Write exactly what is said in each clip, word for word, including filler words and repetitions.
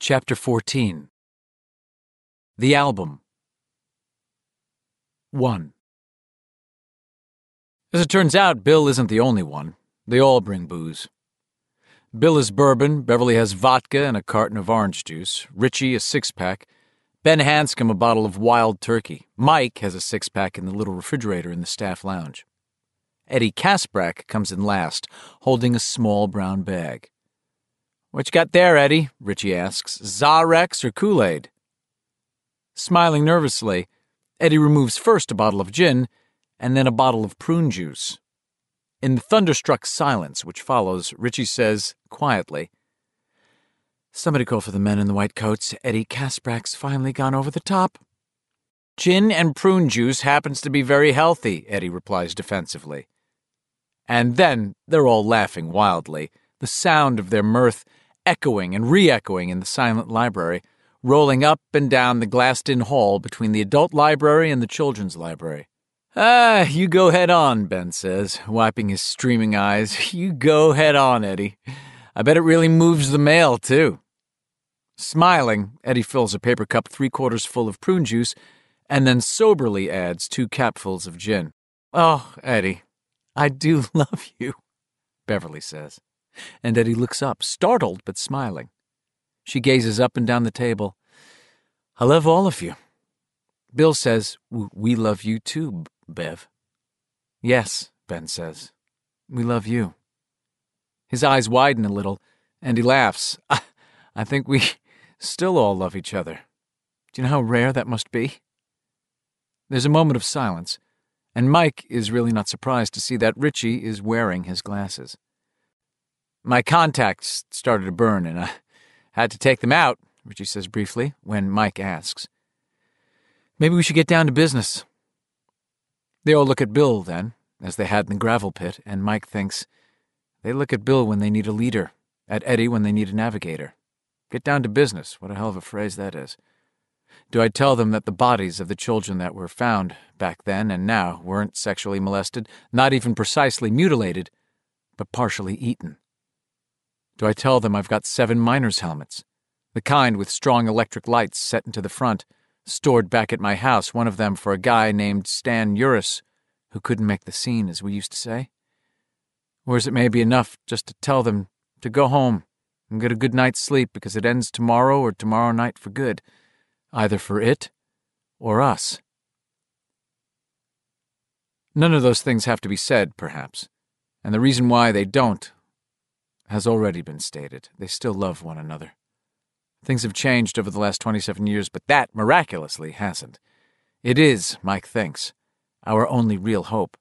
Chapter fourteen. The Album. one. As it turns out, Bill isn't the only one. They all bring booze. Bill is bourbon, Beverly has vodka and a carton of orange juice, Richie a six-pack, Ben Hanscom a bottle of wild turkey, Mike has a six-pack in the little refrigerator in the staff lounge. Eddie Kasprak comes in last, holding a small brown bag. "What you got there, Eddie?" Richie asks. "Zarex or Kool-Aid?" Smiling nervously, Eddie removes first a bottle of gin and then a bottle of prune juice. In the thunderstruck silence which follows, Richie says, quietly, "Somebody call for the men in the white coats. Eddie Kasprak's finally gone over the top." "Gin and prune juice happens to be very healthy," Eddie replies defensively. And then they're all laughing wildly, the sound of their mirth echoing and re-echoing in the silent library, rolling up and down the glassed-in hall between the adult library and the children's library. "Ah, you go head on," Ben says, wiping his streaming eyes. "You go head on, Eddie. I bet it really moves the mail, too." Smiling, Eddie fills a paper cup three-quarters full of prune juice and then soberly adds two capfuls of gin. "Oh, Eddie, I do love you," Beverly says. And Eddie looks up, startled but smiling. She gazes up and down the table. "I love all of you." Bill says, "We love you too, Bev." "Yes," Ben says, "we love you." His eyes widen a little, and he laughs. I, I think we still all love each other. Do you know how rare that must be?" There's a moment of silence, and Mike is really not surprised to see that Richie is wearing his glasses. "My contacts started to burn, and I had to take them out," Richie says briefly, when Mike asks, "Maybe we should get down to business." They all look at Bill, then, as they had in the gravel pit, and Mike thinks, they look at Bill when they need a leader, at Eddie when they need a navigator. Get down to business, what a hell of a phrase that is. Do I tell them that the bodies of the children that were found back then and now weren't sexually molested, not even precisely mutilated, but partially eaten? Do I tell them I've got seven miners' helmets, the kind with strong electric lights set into the front, stored back at my house, one of them for a guy named Stan Uris, who couldn't make the scene, as we used to say? Or is it maybe enough just to tell them to go home and get a good night's sleep because it ends tomorrow or tomorrow night for good, either for it or us? None of those things have to be said, perhaps, and the reason why they don't has already been stated. They still love one another. Things have changed over the last twenty-seven years, but that, miraculously, hasn't. It is, Mike thinks, our only real hope.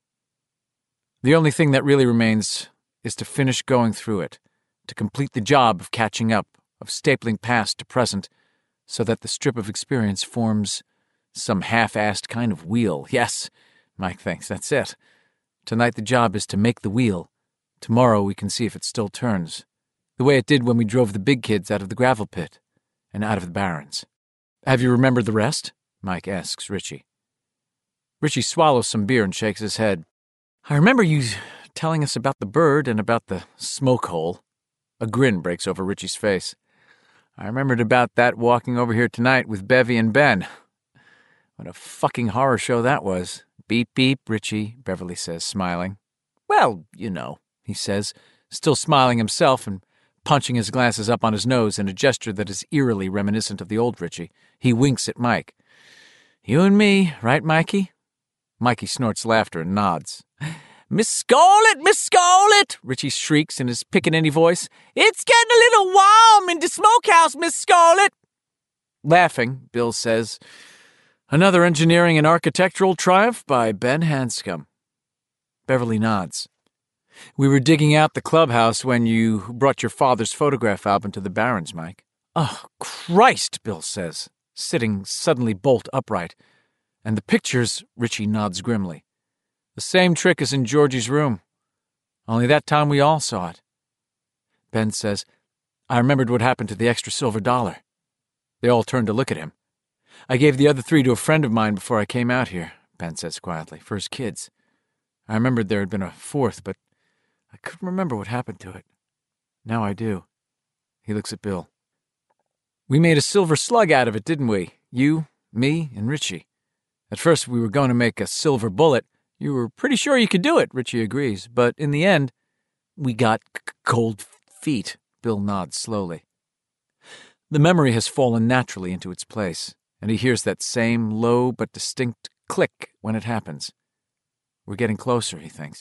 The only thing that really remains is to finish going through it, to complete the job of catching up, of stapling past to present, so that the strip of experience forms some half-assed kind of wheel. Yes, Mike thinks, that's it. Tonight the job is to make the wheel. Tomorrow we can see if it still turns, the way it did when we drove the big kids out of the gravel pit and out of the barrens. "Have you remembered the rest?" Mike asks Richie. Richie swallows some beer and shakes his head. "I remember you telling us about the bird and about the smoke hole." A grin breaks over Richie's face. "I remembered about that walking over here tonight with Bevy and Ben. What a fucking horror show that was." "Beep, beep, Richie," Beverly says, smiling. "Well, you know," he says, still smiling himself and punching his glasses up on his nose in a gesture that is eerily reminiscent of the old Richie. He winks at Mike. "You and me, right, Mikey?" Mikey snorts laughter and nods. "Miss Scarlet, Miss Scarlet!" Richie shrieks in his pickaninny voice. "It's getting a little warm in the smokehouse, Miss Scarlet!" Laughing, Bill says, "Another engineering and architectural triumph by Ben Hanscom." Beverly nods. "We were digging out the clubhouse when you brought your father's photograph album to the Barrens, Mike." "Oh, Christ," Bill says, sitting suddenly bolt upright. "And the pictures," Richie nods grimly. "The same trick as in Georgie's room. Only that time we all saw it." Ben says, "I remembered what happened to the extra silver dollar." They all turn to look at him. "I gave the other three to a friend of mine before I came out here," Ben says quietly, "for his kids. I remembered there had been a fourth, but I couldn't remember what happened to it. Now I do." He looks at Bill. We made a silver slug out of it, didn't we? You, me, and Richie. At first we were going to make a silver bullet. You were pretty sure you could do it, Richie agrees. But in the end, we got c- cold feet, Bill nods slowly. The memory has fallen naturally into its place, and he hears that same low but distinct click when it happens. We're getting closer, he thinks.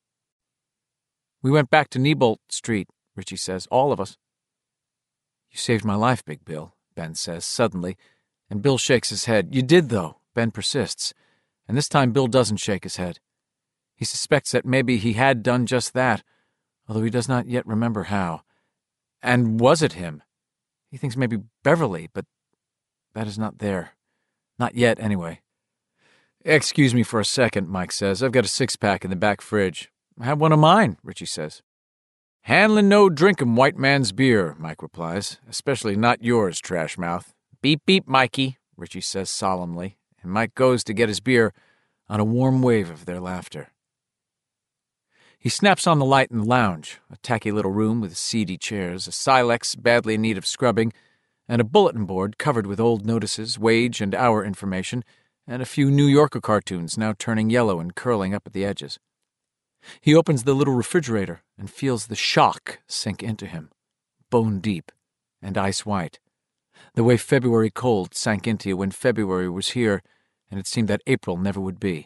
We went back to Neibolt Street, Richie says, all of us. You saved my life, Big Bill, Ben says suddenly, and Bill shakes his head. You did, though, Ben persists, and this time Bill doesn't shake his head. He suspects that maybe he had done just that, although he does not yet remember how. And was it him? He thinks maybe Beverly, but that is not there. Not yet, anyway. Excuse me for a second, Mike says. I've got a six-pack in the back fridge. Have one of mine, Richie says. Hanlon no drinkum white man's beer, Mike replies. Especially not yours, trash mouth. Beep, beep, Mikey, Richie says solemnly, and Mike goes to get his beer on a warm wave of their laughter. He snaps on the light in the lounge, a tacky little room with seedy chairs, a Silex badly in need of scrubbing, and a bulletin board covered with old notices, wage and hour information, and a few New Yorker cartoons now turning yellow and curling up at the edges. He opens the little refrigerator and feels the shock sink into him, bone deep and ice white, the way February cold sank into you when February was here and it seemed that April never would be.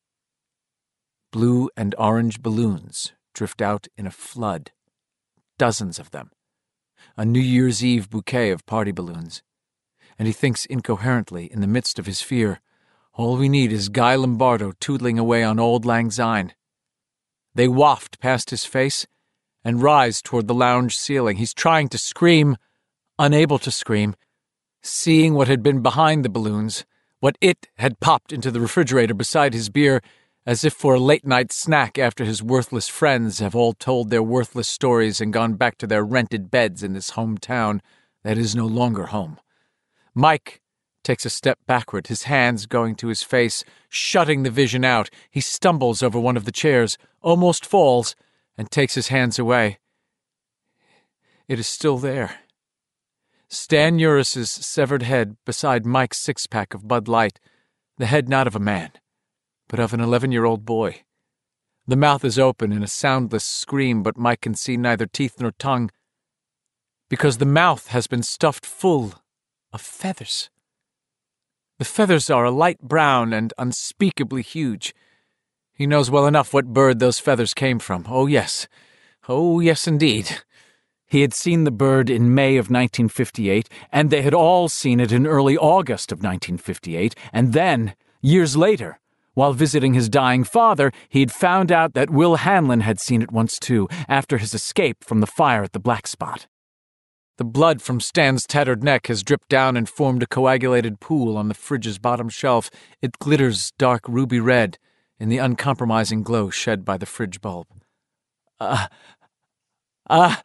Blue and orange balloons drift out in a flood, dozens of them, a New Year's Eve bouquet of party balloons, and he thinks incoherently in the midst of his fear, all we need is Guy Lombardo tootling away on Auld Lang Syne. They waft past his face and rise toward the lounge ceiling. He's trying to scream, unable to scream, seeing what had been behind the balloons, what it had popped into the refrigerator beside his beer, as if for a late-night snack after his worthless friends have all told their worthless stories and gone back to their rented beds in this hometown that is no longer home. Mike takes a step backward, his hands going to his face, shutting the vision out. He stumbles over one of the chairs, almost falls, and takes his hands away. It is still there. Stan Uris's severed head beside Mike's six-pack of Bud Light, the head not of a man, but of an eleven-year-old boy. The mouth is open in a soundless scream, but Mike can see neither teeth nor tongue, because the mouth has been stuffed full of feathers. The feathers are a light brown and unspeakably huge. He knows well enough what bird those feathers came from. Oh, yes. Oh, yes, indeed. He had seen the bird in May of nineteen fifty-eight, and they had all seen it in early August of nineteen fifty-eight, and then, years later, while visiting his dying father, he had found out that Will Hanlon had seen it once too, after his escape from the fire at the Black Spot. The blood from Stan's tattered neck has dripped down and formed a coagulated pool on the fridge's bottom shelf. It glitters dark ruby red in the uncompromising glow shed by the fridge bulb. Ah, ah,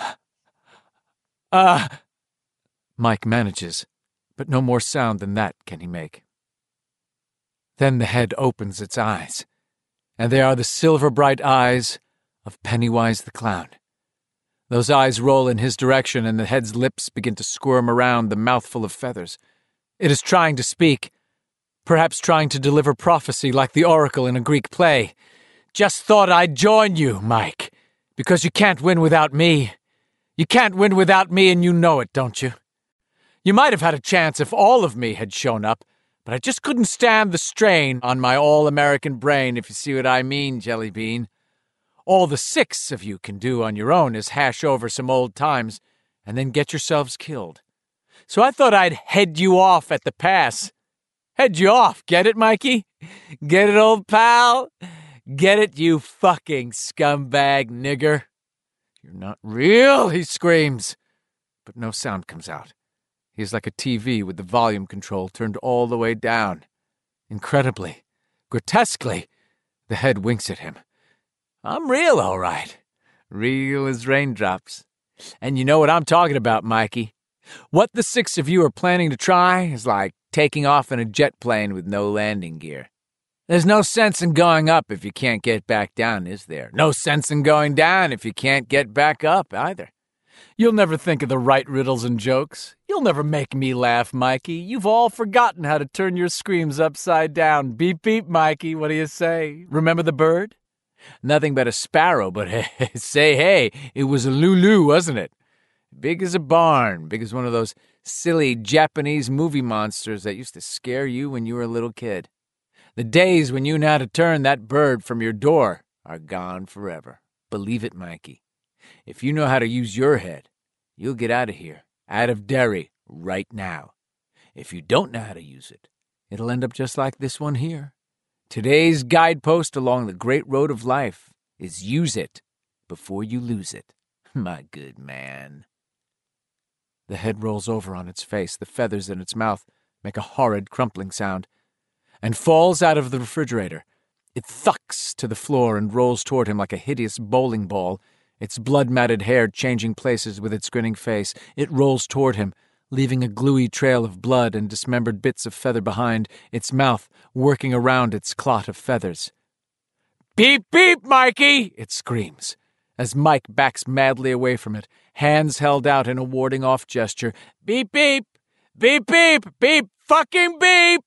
ah, Mike manages, but no more sound than that can he make. Then the head opens its eyes, and they are the silver-bright eyes of Pennywise the Clown. Those eyes roll in his direction, and the head's lips begin to squirm around the mouthful of feathers. It is trying to speak, perhaps trying to deliver prophecy like the oracle in a Greek play. Just thought I'd join you, Mike, because you can't win without me. You can't win without me, and you know it, don't you? You might have had a chance if all of me had shown up, but I just couldn't stand the strain on my all-American brain, if you see what I mean, Jelly Bean. All the six of you can do on your own is hash over some old times and then get yourselves killed. So I thought I'd head you off at the pass. Head you off, get it, Mikey? Get it, old pal? Get it, you fucking scumbag nigger? You're not real, he screams. But no sound comes out. He is like a T V with the volume control turned all the way down. Incredibly, grotesquely, the head winks at him. I'm real, all right. Real as raindrops. And you know what I'm talking about, Mikey. What the six of you are planning to try is like taking off in a jet plane with no landing gear. There's no sense in going up if you can't get back down, is there? No sense in going down if you can't get back up, either. You'll never think of the right riddles and jokes. You'll never make me laugh, Mikey. You've all forgotten how to turn your screams upside down. Beep, beep, Mikey. What do you say? Remember the bird? Nothing but a sparrow, but hey, say, hey, it was a Lulu, wasn't it? Big as a barn, big as one of those silly Japanese movie monsters that used to scare you when you were a little kid. The days when you knew how to turn that bird from your door are gone forever. Believe it, Mikey. If you know how to use your head, you'll get out of here, out of Derry, right now. If you don't know how to use it, it'll end up just like this one here. Today's guidepost along the great road of life is use it before you lose it. My good man. The head rolls over on its face. The feathers in its mouth make a horrid crumpling sound and falls out of the refrigerator. It thucks to the floor and rolls toward him like a hideous bowling ball, its blood-matted hair changing places with its grinning face. It rolls toward him, leaving a gluey trail of blood and dismembered bits of feather behind, its mouth working around its clot of feathers. "Beep, beep, Mikey!" it screams, as Mike backs madly away from it, hands held out in a warding-off gesture. "Beep, beep! Beep, beep! Beep, fucking beep!"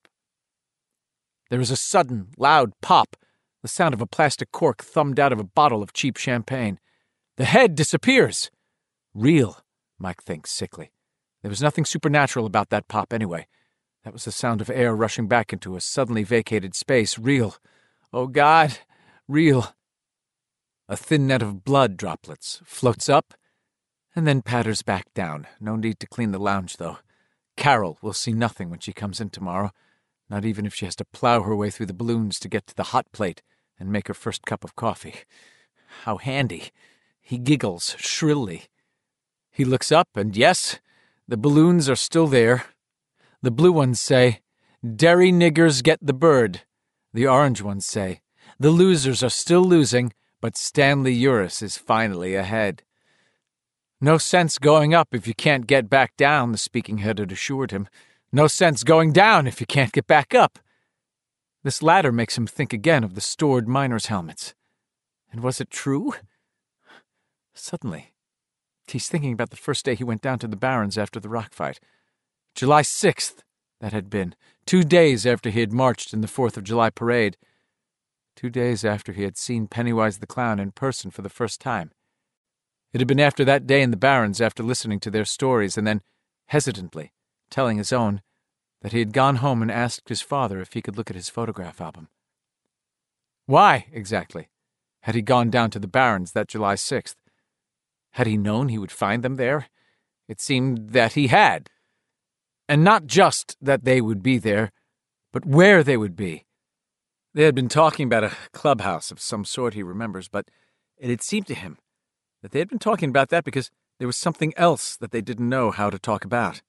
There is a sudden, loud pop, the sound of a plastic cork thumbed out of a bottle of cheap champagne. The head disappears. Real, Mike thinks sickly. There was nothing supernatural about that pop anyway. That was the sound of air rushing back into a suddenly vacated space. Real. Oh, God. Real. A thin net of blood droplets floats up and then patters back down. No need to clean the lounge, though. Carol will see nothing when she comes in tomorrow, not even if she has to plow her way through the balloons to get to the hot plate and make her first cup of coffee. How handy. He giggles shrilly. He looks up, and yes, the balloons are still there. The blue ones say, "Derry niggers get the bird." The orange ones say, "The losers are still losing, but Stanley Uris is finally ahead." "No sense going up if you can't get back down," the speaking head had assured him. "No sense going down if you can't get back up." This latter makes him think again of the stored miners' helmets. And was it true? Suddenly, he's thinking about the first day he went down to the Barrens after the rock fight. July sixth, that had been. Two days after he had marched in the Fourth of July parade. Two days after he had seen Pennywise the Clown in person for the first time. It had been after that day in the Barrens, after listening to their stories, and then, hesitantly, telling his own, that he had gone home and asked his father if he could look at his photograph album. Why, exactly, had he gone down to the Barrens that July sixth? Had he known he would find them there? It seemed that he had. And not just that they would be there, but where they would be. They had been talking about a clubhouse of some sort, he remembers, but it had seemed to him that they had been talking about that because there was something else that they didn't know how to talk about.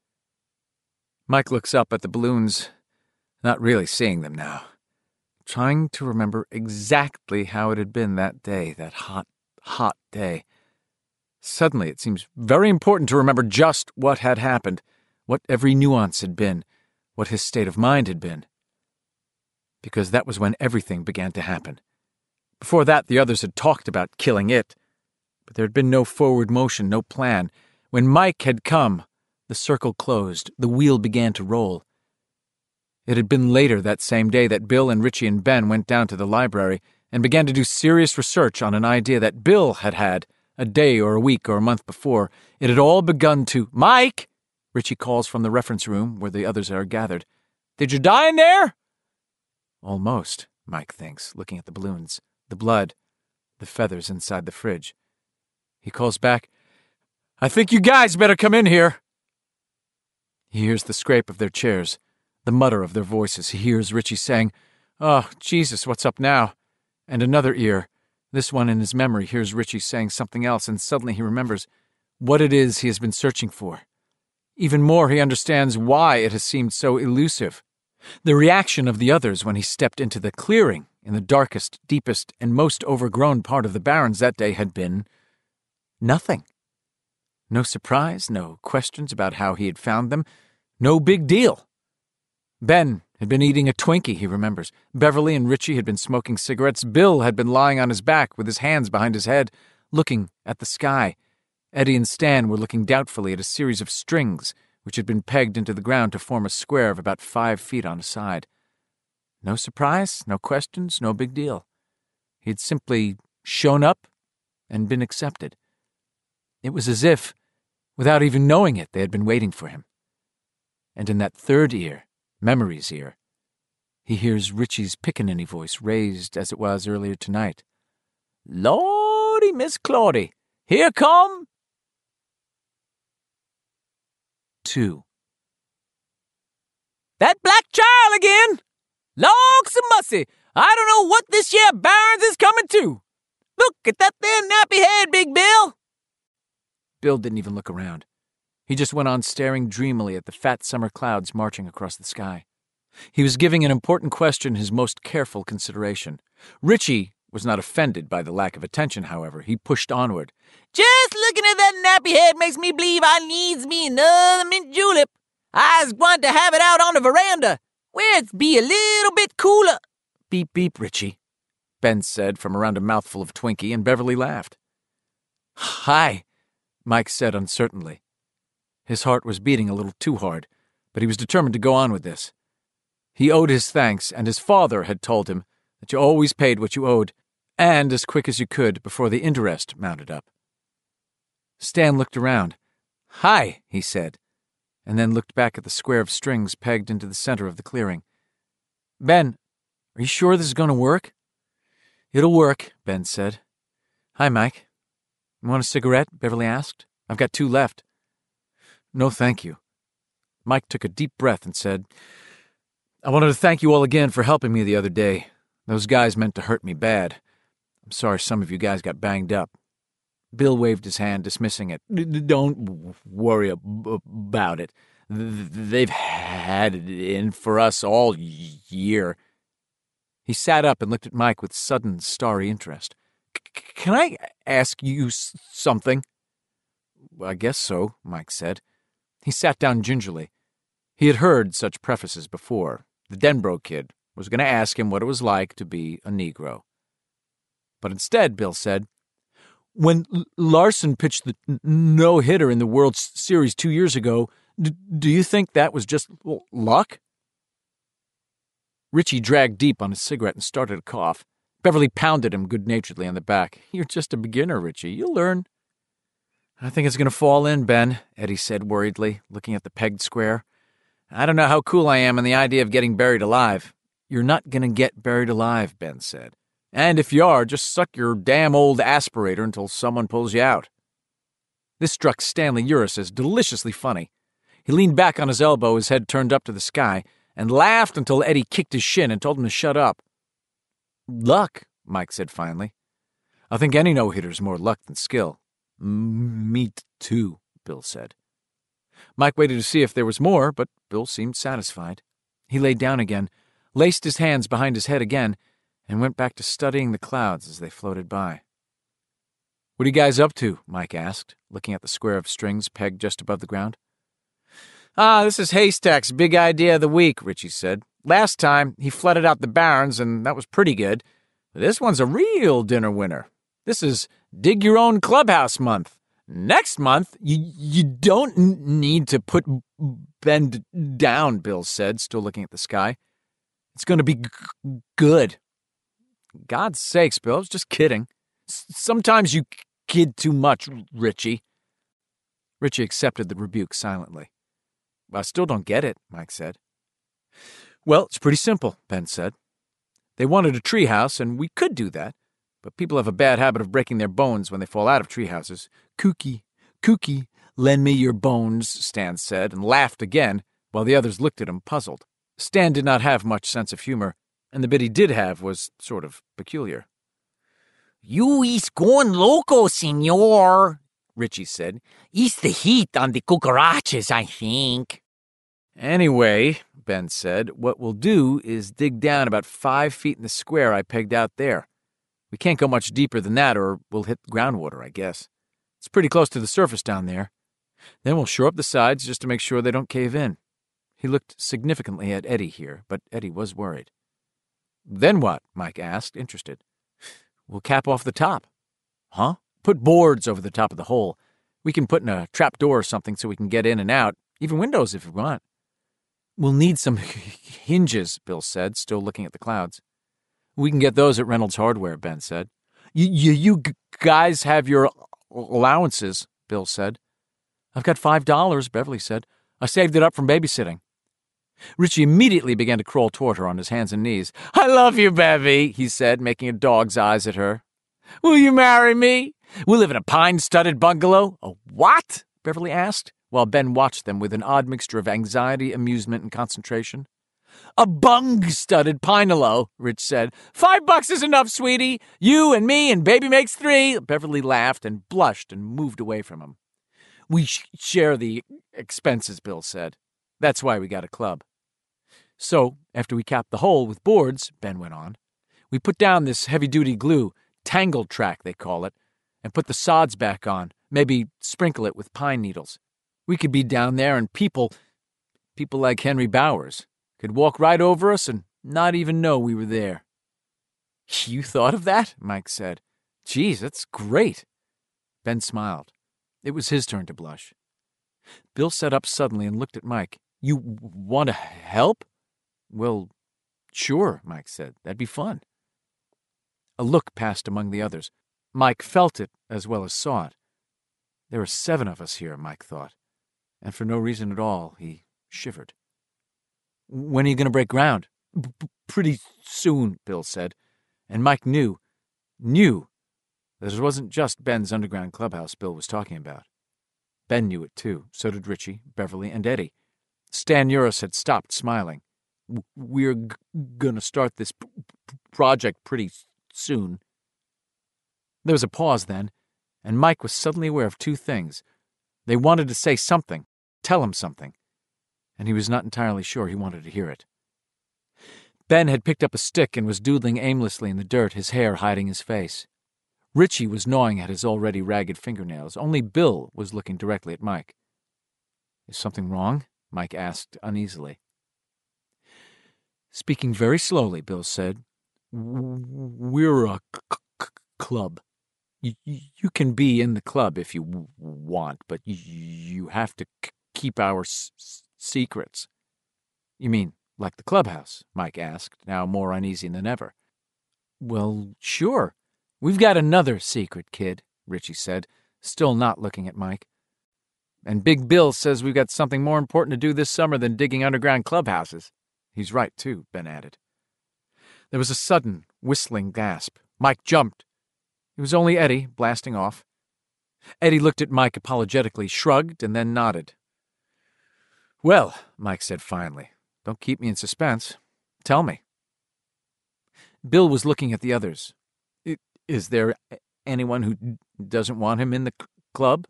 Mike looks up at the balloons, not really seeing them now, trying to remember exactly how it had been that day, that hot, hot day. Suddenly, it seems very important to remember just what had happened, what every nuance had been, what his state of mind had been. Because that was when everything began to happen. Before that, the others had talked about killing it, but there had been no forward motion, no plan. When Mike had come, the circle closed, the wheel began to roll. It had been later that same day that Bill and Richie and Ben went down to the library and began to do serious research on an idea that Bill had had a day or a week or a month before. It had all begun to... "Mike!" Richie calls from the reference room where the others are gathered. "Did you die in there?" Almost, Mike thinks, looking at the balloons, the blood, the feathers inside the fridge. He calls back, "I think you guys better come in here." He hears the scrape of their chairs, the mutter of their voices. He hears Richie saying, "Oh, Jesus, what's up now?" And another ear, this one in his memory, hears Richie saying something else, and suddenly he remembers what it is he has been searching for. Even more, he understands why it has seemed so elusive. The reaction of the others when he stepped into the clearing in the darkest, deepest, and most overgrown part of the Barrens that day had been nothing. No surprise, no questions about how he had found them, no big deal. Ben had been eating a Twinkie, he remembers. Beverly and Richie had been smoking cigarettes. Bill had been lying on his back with his hands behind his head, looking at the sky. Eddie and Stan were looking doubtfully at a series of strings which had been pegged into the ground to form a square of about five feet on a side. No surprise, no questions, no big deal. He'd simply shown up and been accepted. It was as if, without even knowing it, they had been waiting for him. And in that third ear, Memory's ear, he hears Richie's pickaninny voice raised as it was earlier tonight. "Lordy, Miss Claudie, here come..." Two. "That black child again! Lawks a mussy, I don't know what this year Barnes is coming to. Look at that there nappy head, Big Bill." Bill didn't even look around. He just went on staring dreamily at the fat summer clouds marching across the sky. He was giving an important question his most careful consideration. Richie was not offended by the lack of attention, however. He pushed onward. "Just looking at that nappy head makes me believe I needs me another mint julep. I's going to have it out on the veranda, where it's be a little bit cooler." "Beep, beep, Richie," Ben said from around a mouthful of Twinkie, and Beverly laughed. "Hi," Mike said uncertainly. His heart was beating a little too hard, but he was determined to go on with this. He owed his thanks, and his father had told him that you always paid what you owed, and as quick as you could before the interest mounted up. Stan looked around. "Hi," he said, and then looked back at the square of strings pegged into the center of the clearing. "Ben, are you sure this is going to work?" "It'll work," Ben said. "Hi, Mike. You want a cigarette?" Beverly asked. "I've got two left." "No, thank you." Mike took a deep breath and said, "I wanted to thank you all again for helping me the other day. Those guys meant to hurt me bad. I'm sorry some of you guys got banged up." Bill waved his hand, dismissing it. "Don't worry about it. They've had it in for us all year." He sat up and looked at Mike with sudden, starry interest. "Can I ask you something?" "I guess so," Mike said. He sat down gingerly. He had heard such prefaces before. The Denbrough kid was going to ask him what it was like to be a Negro. But instead, Bill said, "When Larson pitched the no-hitter in the World Series two years ago, d- do you think that was just luck?" Richie dragged deep on his cigarette and started to cough. Beverly pounded him good-naturedly on the back. "You're just a beginner, Richie. You'll learn." "I think it's going to fall in, Ben," Eddie said worriedly, looking at the pegged square. "I don't know how cool I am on the idea of getting buried alive." "You're not going to get buried alive," Ben said. "And if you are, just suck your damn old aspirator until someone pulls you out." This struck Stanley Uris as deliciously funny. He leaned back on his elbow, his head turned up to the sky, and laughed until Eddie kicked his shin and told him to shut up. "Luck," Mike said finally. "I think any no-hitter's more luck than skill." "Me too," Bill said. Mike waited to see if there was more, but Bill seemed satisfied. He lay down again, laced his hands behind his head again, and went back to studying the clouds as they floated by. "What are you guys up to?" Mike asked, looking at the square of strings pegged just above the ground. "Ah, this is Haystack's big idea of the week," Richie said. "Last time, he flooded out the barns, and that was pretty good. But this one's a real dinner winner. This is Dig Your Own Clubhouse month. Next month, you, you don't n- need to put Ben down," Bill said, still looking at the sky. "It's going to be g- good." "God's sakes, Bill, I was just kidding. S- sometimes you kid too much, Richie." Richie accepted the rebuke silently. "I still don't get it," Mike said. "Well, it's pretty simple," Ben said. "They wanted a treehouse, and we could do that. But people have a bad habit of breaking their bones when they fall out of treehouses. Kooky, kooky, lend me your bones," Stan said, and laughed again, while the others looked at him puzzled. Stan did not have much sense of humor, and the bit he did have was sort of peculiar. "You is going loco, senor," Richie said. "It's the heat on the cucarachas, I think." "Anyway," Ben said, "what we'll do is dig down about five feet in the square I pegged out there. We can't go much deeper than that, or we'll hit groundwater, I guess. It's pretty close to the surface down there. Then we'll shore up the sides just to make sure they don't cave in." He looked significantly at Eddie here, but Eddie was worried. "Then what?" Mike asked, interested. "We'll cap off the top." "Huh?" "Put boards over the top of the hole. We can put in a trap door or something so we can get in and out, even windows if we want. We'll need some hinges, Bill said, still looking at the clouds. We can get those at Reynolds Hardware, Ben said. You, you, you guys have your allowances, Bill said. I've got five dollars, Beverly said. I saved it up from babysitting. Richie immediately began to crawl toward her on his hands and knees. I love you, Bevy, he said, making a dog's eyes at her. Will you marry me? We live in a pine-studded bungalow. A what? Beverly asked, while Ben watched them with an odd mixture of anxiety, amusement, and concentration. A bung-studded pine-alow, Rich said. Five bucks is enough, sweetie. You and me and baby makes three. Beverly laughed and blushed and moved away from him. We sh- share the expenses, Bill said. That's why we got a club. So, after we capped the hole with boards, Ben went on, we put down this heavy-duty glue, tangle track they call it, and put the sods back on, maybe sprinkle it with pine needles. We could be down there and people, people like Henry Bowers, could walk right over us and not even know we were there. You thought of that? Mike said. Geez, that's great. Ben smiled. It was his turn to blush. Bill sat up suddenly and looked at Mike. You want to help? Well, sure, Mike said. That'd be fun. A look passed among the others. Mike felt it as well as saw it. There are seven of us here, Mike thought, and for no reason at all, he shivered. When are you going to break ground? B- pretty soon, Bill said, and Mike knew, knew that it wasn't just Ben's underground clubhouse Bill was talking about. Ben knew it too, so did Richie, Beverly, and Eddie. Stan Uris had stopped smiling. We're g- gonna start this p- p- project pretty soon. There was a pause then, and Mike was suddenly aware of two things. They wanted to say something, tell him something, and he was not entirely sure he wanted to hear it. Ben had picked up a stick and was doodling aimlessly in the dirt, his hair hiding his face. Richie was gnawing at his already ragged fingernails. Only Bill was looking directly at Mike. Is something wrong? Mike asked uneasily. Speaking very slowly, Bill said, we're a c- c- club. You, you can be in the club if you w- want, but you, you have to c- keep our s- secrets. You mean like the clubhouse? Mike asked, now more uneasy than ever. Well, sure. We've got another secret, kid, Richie said, still not looking at Mike. And Big Bill says we've got something more important to do this summer than digging underground clubhouses. He's right, too, Ben added. There was a sudden, whistling gasp. Mike jumped. It was only Eddie, blasting off. Eddie looked at Mike apologetically, shrugged, and then nodded. Well, Mike said finally, don't keep me in suspense. Tell me. Bill was looking at the others. Is there anyone who doesn't want him in the club?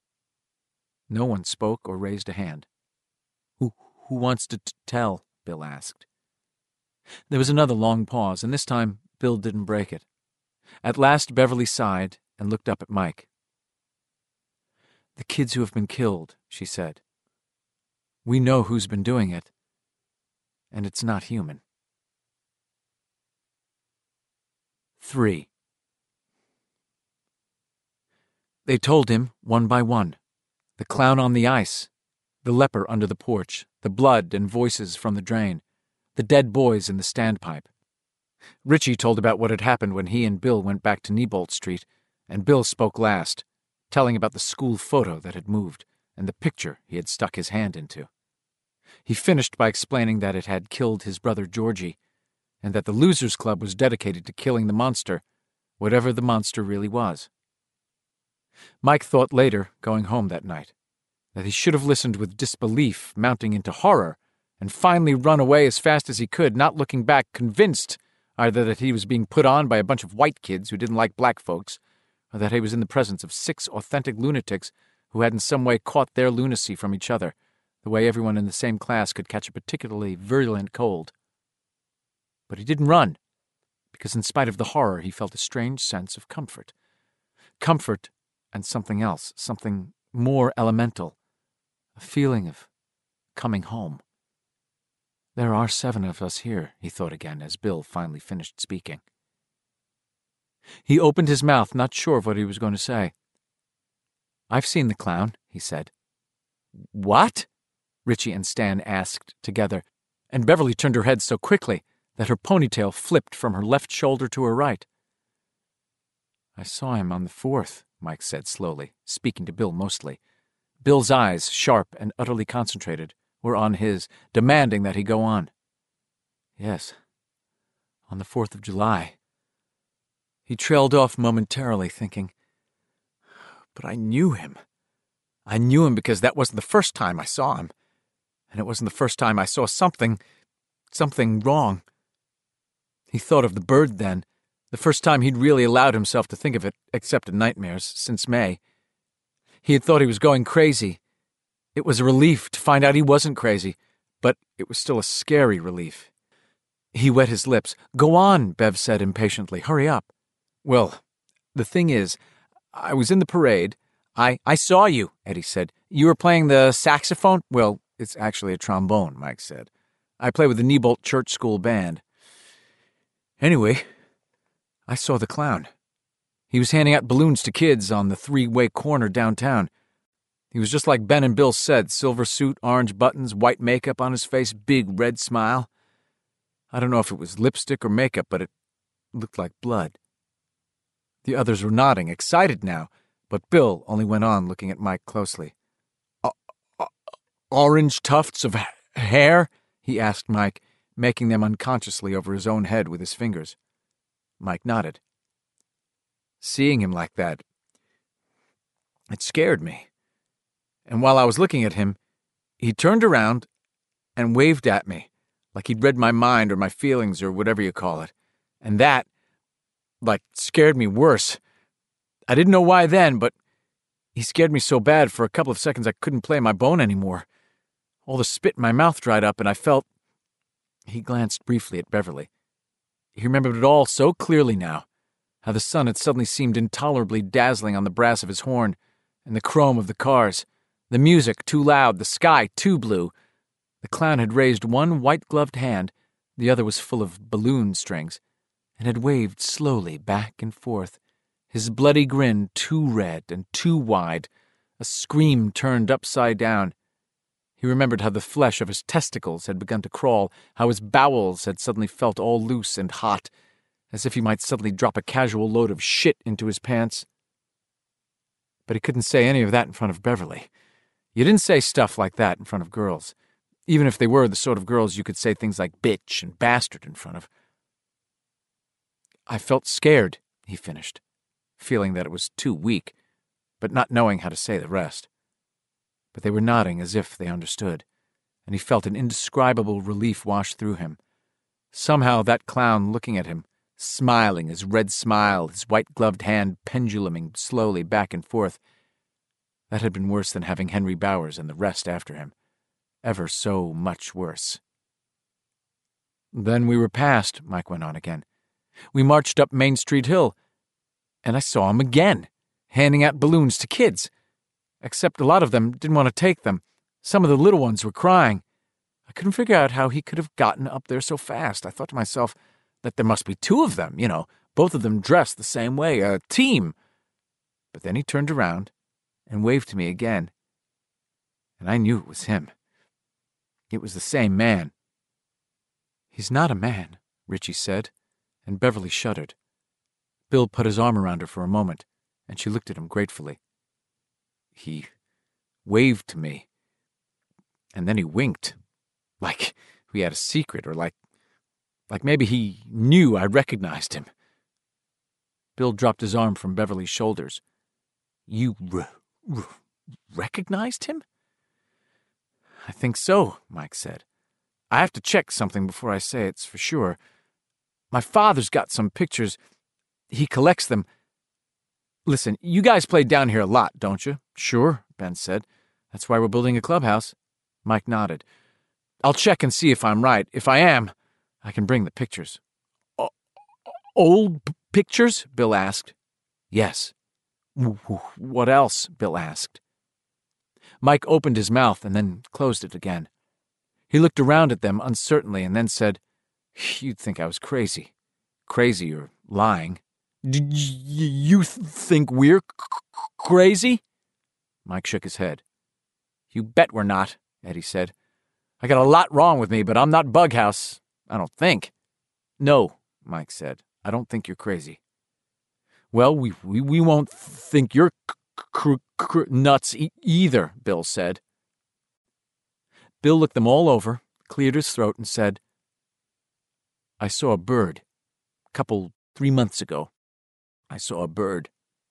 No one spoke or raised a hand. Who, who wants to t- tell? Bill asked. There was another long pause, and this time Bill didn't break it. At last Beverly sighed and looked up at Mike. The kids who have been killed, she said. We know who's been doing it, and it's not human. Three. They told him, one by one. The clown on the ice, the leper under the porch, the blood and voices from the drain, the dead boys in the standpipe. Richie told about what had happened when he and Bill went back to Neibolt Street, and Bill spoke last, telling about the school photo that had moved and the picture he had stuck his hand into. He finished by explaining that it had killed his brother Georgie, and that the Losers Club was dedicated to killing the monster, whatever the monster really was. Mike thought later, going home that night, that he should have listened with disbelief mounting into horror and finally run away as fast as he could, not looking back, convinced either that he was being put on by a bunch of white kids who didn't like black folks, or that he was in the presence of six authentic lunatics who had in some way caught their lunacy from each other, the way everyone in the same class could catch a particularly virulent cold. But he didn't run, because in spite of the horror he felt a strange sense of comfort. Comfort and something else, something more elemental, a feeling of coming home. There are seven of us here, he thought again as Bill finally finished speaking. He opened his mouth, not sure of what he was going to say. "I've seen the clown," he said. "What?" Richie and Stan asked together, and Beverly turned her head so quickly that her ponytail flipped from her left shoulder to her right. "I saw him on the fourth," Mike said slowly, speaking to Bill mostly. Bill's eyes, sharp and utterly concentrated, were on his, demanding that he go on. "Yes, on the fourth of July. He trailed off momentarily, thinking, "But I knew him. I knew him because that wasn't the first time I saw him. And it wasn't the first time I saw something, something wrong." He thought of the bird then, the first time he'd really allowed himself to think of it, except in nightmares, since May. He had thought he was going crazy. It was a relief to find out he wasn't crazy, but it was still a scary relief. He wet his lips. "Go on," Bev said impatiently. "Hurry up." "Well, the thing is, I was in the parade. I, I saw you," Eddie said. "You were playing the saxophone?" "Well, it's actually a trombone," Mike said. "I play with the Neibolt Church School Band. Anyway, I saw the clown. He was handing out balloons to kids on the three-way corner downtown. He was just like Ben and Bill said, silver suit, orange buttons, white makeup on his face, big red smile. I don't know if it was lipstick or makeup, but it looked like blood." The others were nodding, excited now, but Bill only went on looking at Mike closely. Uh, uh, "Orange tufts of ha- hair?" he asked Mike, making them unconsciously over his own head with his fingers. Mike nodded. Seeing him like that, it scared me. And while I was looking at him, he turned around and waved at me, like he'd read my mind or my feelings or whatever you call it. And that, like, scared me worse. I didn't know why then, but he scared me so bad for a couple of seconds I couldn't play my bone anymore. All the spit in my mouth dried up, and I felt... He glanced briefly at Beverly. He remembered it all so clearly now, how the sun had suddenly seemed intolerably dazzling on the brass of his horn, and the chrome of the cars, the music too loud, the sky too blue. The clown had raised one white-gloved hand, the other was full of balloon strings, and had waved slowly back and forth, his bloody grin too red and too wide, a scream turned upside down. He remembered how the flesh of his testicles had begun to crawl, how his bowels had suddenly felt all loose and hot, as if he might suddenly drop a casual load of shit into his pants. But he couldn't say any of that in front of Beverly. You didn't say stuff like that in front of girls, even if they were the sort of girls you could say things like bitch and bastard in front of. "I felt scared," he finished, feeling that it was too weak, but not knowing how to say the rest. But they were nodding as if they understood, and he felt an indescribable relief wash through him. Somehow that clown looking at him, smiling his red smile, his white-gloved hand penduluming slowly back and forth, that had been worse than having Henry Bowers and the rest after him. Ever so much worse. "Then we were past," Mike went on again. "We marched up Main Street Hill, and I saw him again, handing out balloons to kids. Except a lot of them didn't want to take them. Some of the little ones were crying. I couldn't figure out how he could have gotten up there so fast. I thought to myself that there must be two of them, you know, both of them dressed the same way, a team. But then he turned around and waved to me again, and I knew it was him. It was the same man." "He's not a man," Richie said, and Beverly shuddered. Bill put his arm around her for a moment, and she looked at him gratefully. "He waved to me, and then he winked, like we had a secret, or like, like maybe he knew I recognized him." Bill dropped his arm from Beverly's shoulders. "You r- r- recognized him?" "I think so," Mike said. "I have to check something before I say it's for sure. My father's got some pictures. He collects them. Listen, you guys play down here a lot, don't you?" "Sure," Ben said. "That's why we're building a clubhouse." Mike nodded. "I'll check and see if I'm right. If I am, I can bring the pictures." O- old p- pictures? Bill asked. "Yes." W- w- "What else?" Bill asked. Mike opened his mouth and then closed it again. He looked around at them uncertainly and then said, "You'd think I was crazy. Crazy or lying." "D- you th- think we're c- crazy?" Mike shook his head. You bet we're not, Eddie said. I got a lot wrong with me, but I'm not Bughouse. I don't think. No, Mike said. I don't think you're crazy. Well, we we, we won't think you're cr- cr- nuts e- either, Bill said. Bill looked them all over, cleared his throat, and said, I saw a bird. A couple, three months ago. I saw a bird.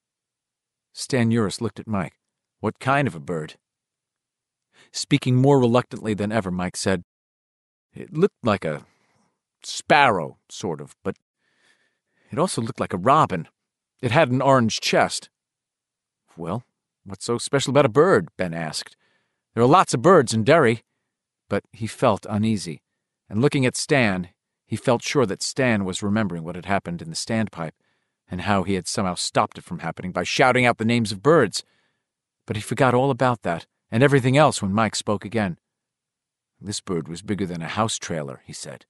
Stan Uris looked at Mike. What kind of a bird? Speaking more reluctantly than ever, Mike said, It looked like a sparrow, sort of, but it also looked like a robin. It had an orange chest. Well, what's so special about a bird? Ben asked. There are lots of birds in Derry. But he felt uneasy, and looking at Stan, he felt sure that Stan was remembering what had happened in the standpipe, and how he had somehow stopped it from happening by shouting out the names of birds. But he forgot all about that, and everything else when Mike spoke again. This bird was bigger than a house trailer, he said.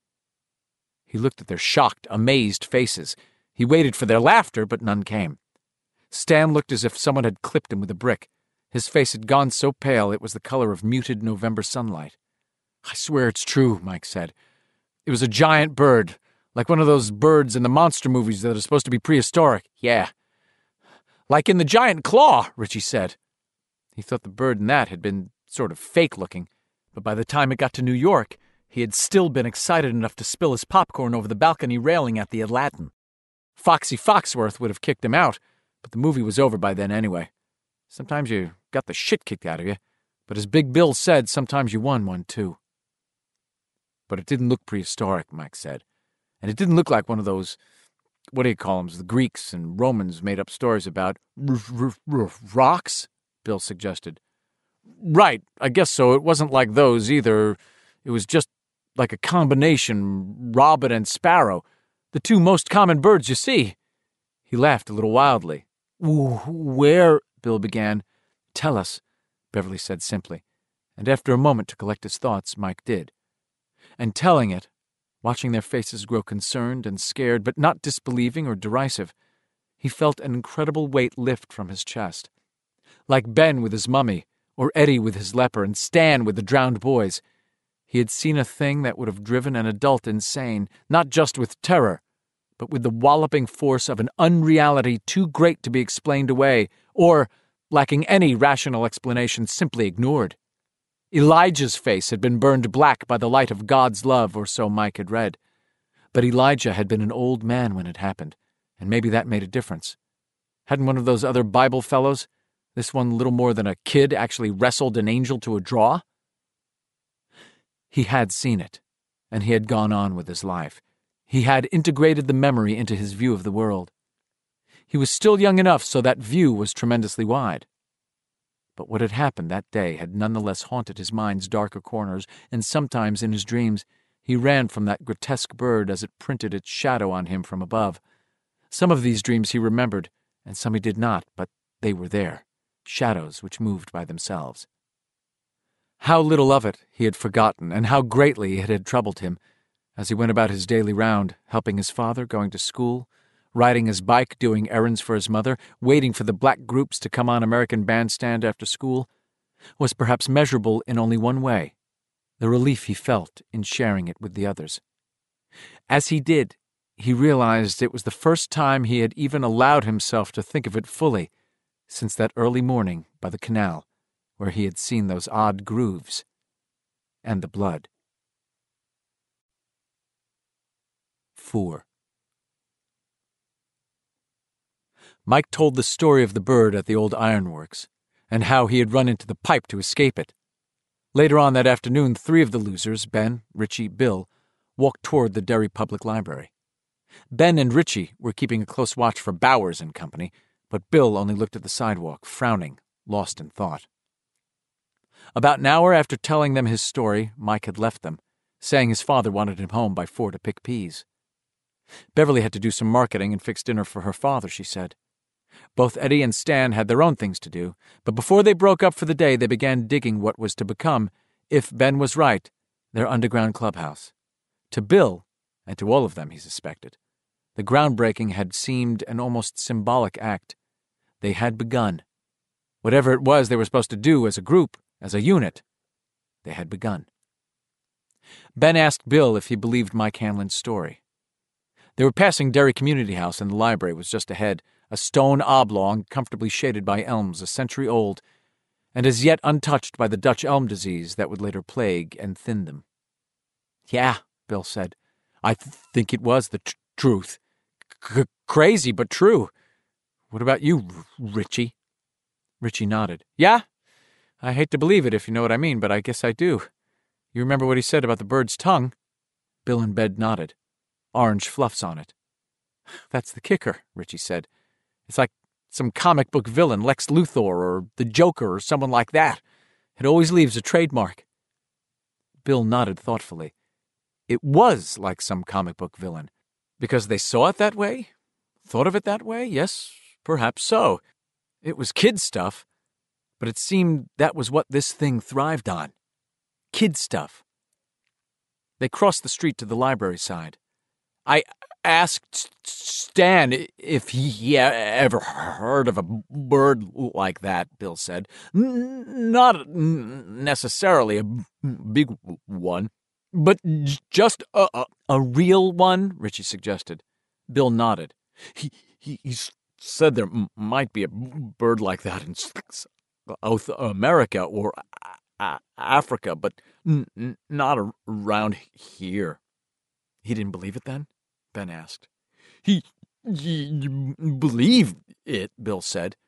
He looked at their shocked, amazed faces. He waited for their laughter, but none came. Stan looked as if someone had clipped him with a brick. His face had gone so pale it was the color of muted November sunlight. I swear it's true, Mike said. It was a giant bird, like one of those birds in the monster movies that are supposed to be prehistoric. Yeah. Like in The Giant Claw, Richie said. He thought the bird in that had been sort of fake-looking, but by the time it got to New York, he had still been excited enough to spill his popcorn over the balcony railing at the Aladdin. Foxy Foxworth would have kicked him out, but the movie was over by then anyway. Sometimes you got the shit kicked out of you, but as Big Bill said, sometimes you won one, too. But it didn't look prehistoric, Mike said. And it didn't look like one of those, what do you call them, the Greeks and Romans made up stories about. R- r- r- rocks? Bill suggested. Right, I guess so. It wasn't like those either. It was just like a combination, robin and sparrow, the two most common birds you see. He laughed a little wildly. Where... Bill began. Tell us, Beverly said simply, and after a moment to collect his thoughts, Mike did. And telling it, watching their faces grow concerned and scared, but not disbelieving or derisive, he felt an incredible weight lift from his chest. Like Ben with his mummy, or Eddie with his leper, and Stan with the drowned boys, he had seen a thing that would have driven an adult insane, not just with terror, but with the walloping force of an unreality too great to be explained away, or, lacking any rational explanation, simply ignored. Elijah's face had been burned black by the light of God's love, or so Mike had read. But Elijah had been an old man when it happened, and maybe that made a difference. Hadn't one of those other Bible fellows, this one little more than a kid, actually wrestled an angel to a draw? He had seen it, and he had gone on with his life. He had integrated the memory into his view of the world. He was still young enough so that view was tremendously wide. But what had happened that day had nonetheless haunted his mind's darker corners, and sometimes in his dreams he ran from that grotesque bird as it printed its shadow on him from above. Some of these dreams he remembered, and some he did not, but they were there, shadows which moved by themselves. How little of it he had forgotten, and how greatly it had troubled him, as he went about his daily round, helping his father, going to school, riding his bike, doing errands for his mother, waiting for the black groups to come on American Bandstand after school, was perhaps measurable in only one way, the relief he felt in sharing it with the others. As he did, he realized it was the first time he had even allowed himself to think of it fully since that early morning by the canal where he had seen those odd grooves and the blood. Four. Mike told the story of the bird at the old ironworks, and how he had run into the pipe to escape it. Later on that afternoon, three of the losers, Ben, Richie, Bill, walked toward the Derry Public Library. Ben and Richie were keeping a close watch for Bowers and company, but Bill only looked at the sidewalk, frowning, lost in thought. About an hour after telling them his story, Mike had left them, saying his father wanted him home by four to pick peas. Beverly had to do some marketing and fix dinner for her father, she said. Both Eddie and Stan had their own things to do, but before they broke up for the day, they began digging what was to become, if Ben was right, their underground clubhouse. To Bill, and to all of them, he suspected, the groundbreaking had seemed an almost symbolic act. They had begun. Whatever it was they were supposed to do as a group, as a unit, they had begun. Ben asked Bill if he believed Mike Hanlon's story. They were passing Derry Community House, and the library was just ahead, a stone oblong comfortably shaded by elms a century old, and as yet untouched by the Dutch elm disease that would later plague and thin them. "Yeah," Bill said. "I th- think it was the tr- truth. C- crazy, but true. What about you, R- Richie?" Richie nodded. "Yeah? I hate to believe it, if you know what I mean, but I guess I do. You remember what he said about the bird's tongue?" Bill and Ben nodded. "Orange fluffs on it." "That's the kicker," Richie said. "It's like some comic book villain, Lex Luthor or the Joker or someone like that. It always leaves a trademark." Bill nodded thoughtfully. It was like some comic book villain. Because they saw it that way? Thought of it that way? Yes, perhaps so. It was kid stuff, but it seemed that was what this thing thrived on. Kid stuff. They crossed the street to the library side. "I asked Stan if he ever heard of a bird like that," Bill said. "N- not necessarily a big one, but just a, a, a real one," Richie suggested. Bill nodded. He, he, he said there might be a bird like that in South America or a- Africa, but n- not around here. "He didn't believe it then?" Ben asked. He, he believed it, Bill said.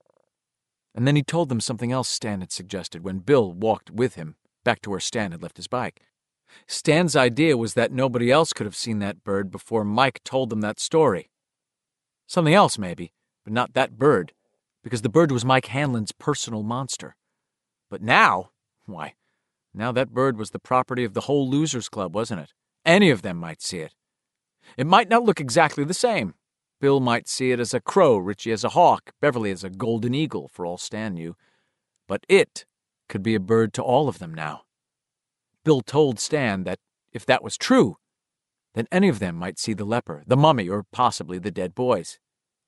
And then he told them something else Stan had suggested when Bill walked with him back to where Stan had left his bike. Stan's idea was that nobody else could have seen that bird before Mike told them that story. Something else, maybe, but not that bird, because the bird was Mike Hanlon's personal monster. But now, why, now that bird was the property of the whole Losers Club, wasn't it? Any of them might see it. It might not look exactly the same. Bill might see it as a crow, Richie as a hawk, Beverly as a golden eagle, for all Stan knew. But it could be a bird to all of them now. Bill told Stan that if that was true, then any of them might see the leper, the mummy, or possibly the dead boys.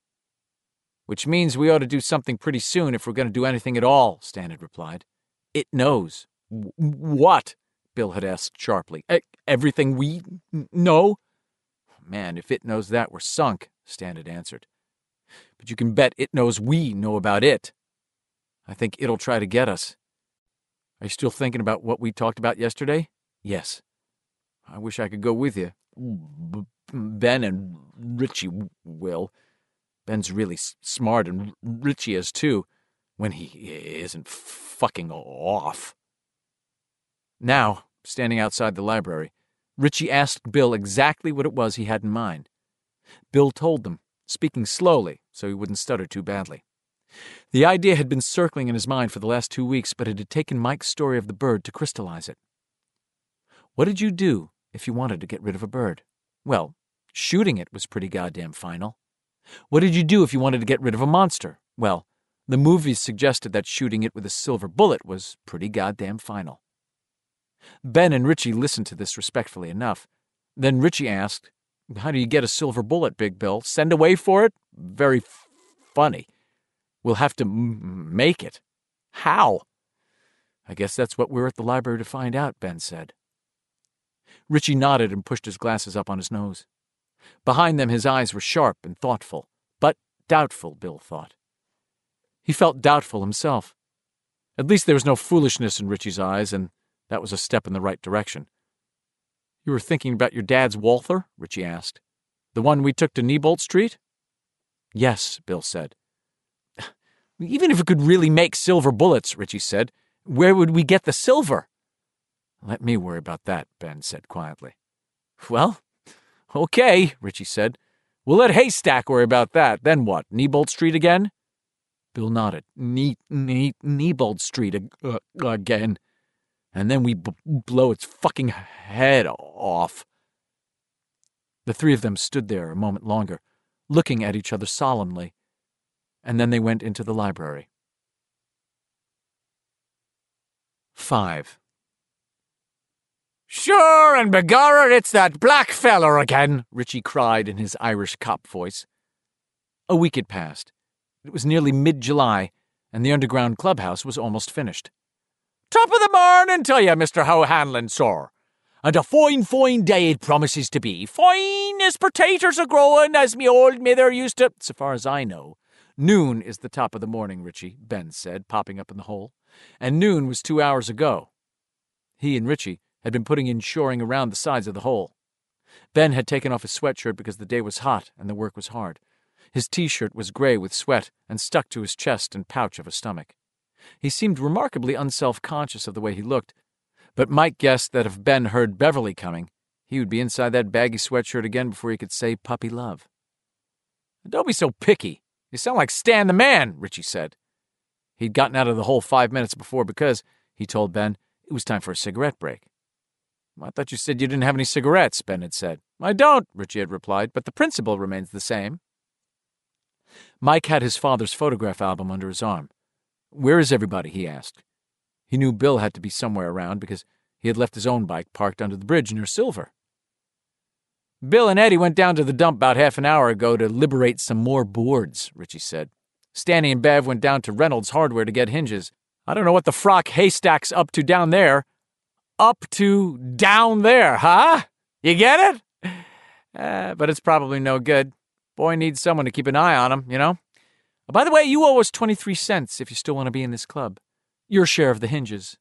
"Which means we ought to do something pretty soon if we're going to do anything at all," Stan had replied. "It knows." W- what? Bill had asked sharply. E- everything we n- know? "Man, if it knows that, we're sunk," Stan had answered. "But you can bet it knows we know about it. I think it'll try to get us. Are you still thinking about what we talked about yesterday?" "Yes." "I wish I could go with you. B- Ben and Richie will. Ben's really s- smart, and Richie is too, when he isn't fucking off." Now, standing outside the library, Richie asked Bill exactly what it was he had in mind. Bill told them, speaking slowly so he wouldn't stutter too badly. The idea had been circling in his mind for the last two weeks, but it had taken Mike's story of the bird to crystallize it. What did you do if you wanted to get rid of a bird? Well, shooting it was pretty goddamn final. What did you do if you wanted to get rid of a monster? Well, the movies suggested that shooting it with a silver bullet was pretty goddamn final. Ben and Richie listened to this respectfully enough. Then Richie asked, "How do you get a silver bullet, Big Bill? Send away for it? Very f- funny. We'll have to m- make it. How?" "I guess that's what we're at the library to find out," Ben said. Richie nodded and pushed his glasses up on his nose. Behind them his eyes were sharp and thoughtful, but doubtful, Bill thought. He felt doubtful himself. At least there was no foolishness in Richie's eyes, and that was a step in the right direction. "You were thinking about your dad's Walther?" Richie asked. "The one we took to Neibolt Street?" "Yes," Bill said. "Even if it could really make silver bullets," Richie said, "where would we get the silver?" "Let me worry about that," Ben said quietly. "Well, okay," Richie said. "We'll let Haystack worry about that. Then what, Neibolt Street again?" Bill nodded. Ne- ne- Neibolt Street ag- uh, again. And then we b- blow its fucking head off. The three of them stood there a moment longer, looking at each other solemnly, and then they went into the library. Five. "Sure and begorra, it's that black feller again," Richie cried in his Irish cop voice. A week had passed. It was nearly mid-July, and the underground clubhouse was almost finished. "Top of the morning to you, Mister O'Hanlon, sir. And a fine, fine day it promises to be. Fine as potatoes are growing, as me old mither used to—" "So far as I know, noon is the top of the morning, Richie," Ben said, popping up in the hole. "And noon was two hours ago." He and Richie had been putting in shoring around the sides of the hole. Ben had taken off his sweatshirt because the day was hot and the work was hard. His T-shirt was gray with sweat and stuck to his chest and pouch of a stomach. He seemed remarkably unself-conscious of the way he looked, but Mike guessed that if Ben heard Beverly coming, he would be inside that baggy sweatshirt again before he could say puppy love. "Don't be so picky. You sound like Stan the Man," Richie said. He'd gotten out of the hole five minutes before because, he told Ben, it was time for a cigarette break. "I thought you said you didn't have any cigarettes," Ben had said. "I don't," Richie had replied, "but the principle remains the same." Mike had his father's photograph album under his arm. "Where is everybody?" he asked. He knew Bill had to be somewhere around because he had left his own bike parked under the bridge near Silver. "Bill and Eddie went down to the dump about half an hour ago to liberate some more boards," Richie said. "Stanny and Bev went down to Reynolds Hardware to get hinges. I don't know what the frock haystack's up to down there." Up to down there, huh? You get it? Uh, but it's probably no good. Boy needs someone to keep an eye on him, you know? By the way, you owe us twenty-three cents if you still want to be in this club. Your share of the hinges."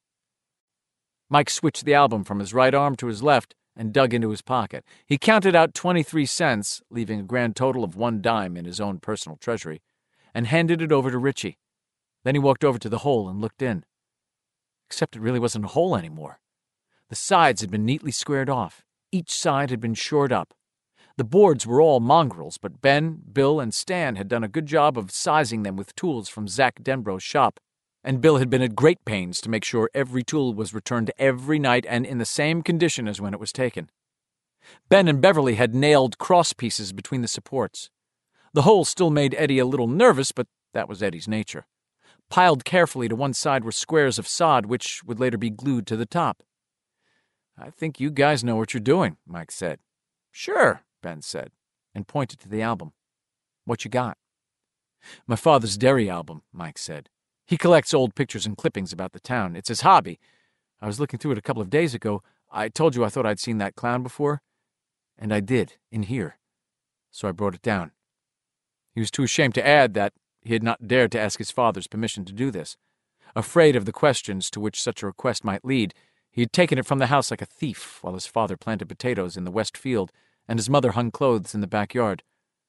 Mike switched the album from his right arm to his left and dug into his pocket. He counted out twenty-three cents, leaving a grand total of one dime in his own personal treasury, and handed it over to Richie. Then he walked over to the hole and looked in. Except it really wasn't a hole anymore. The sides had been neatly squared off. Each side had been shored up. The boards were all mongrels, but Ben, Bill, and Stan had done a good job of sizing them with tools from Zach Denbrough's shop, and Bill had been at great pains to make sure every tool was returned every night and in the same condition as when it was taken. Ben and Beverly had nailed cross pieces between the supports. The hole still made Eddie a little nervous, but that was Eddie's nature. Piled carefully to one side were squares of sod, which would later be glued to the top. "I think you guys know what you're doing," Mike said. "Sure," Ben said, and pointed to the album. "What you got?" "My father's dairy album," Mike said. "He collects old pictures and clippings about the town. It's his hobby. I was looking through it a couple of days ago. I told you I thought I'd seen that clown before. And I did, in here. So I brought it down." He was too ashamed to add that he had not dared to ask his father's permission to do this. Afraid of the questions to which such a request might lead, he had taken it from the house like a thief while his father planted potatoes in the west field and his mother hung clothes in the backyard.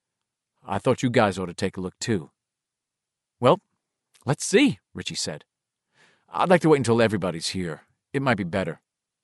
"I thought you guys ought to take a look, too." "Well, let's see," Richie said. "I'd like to wait until everybody's here. It might be better."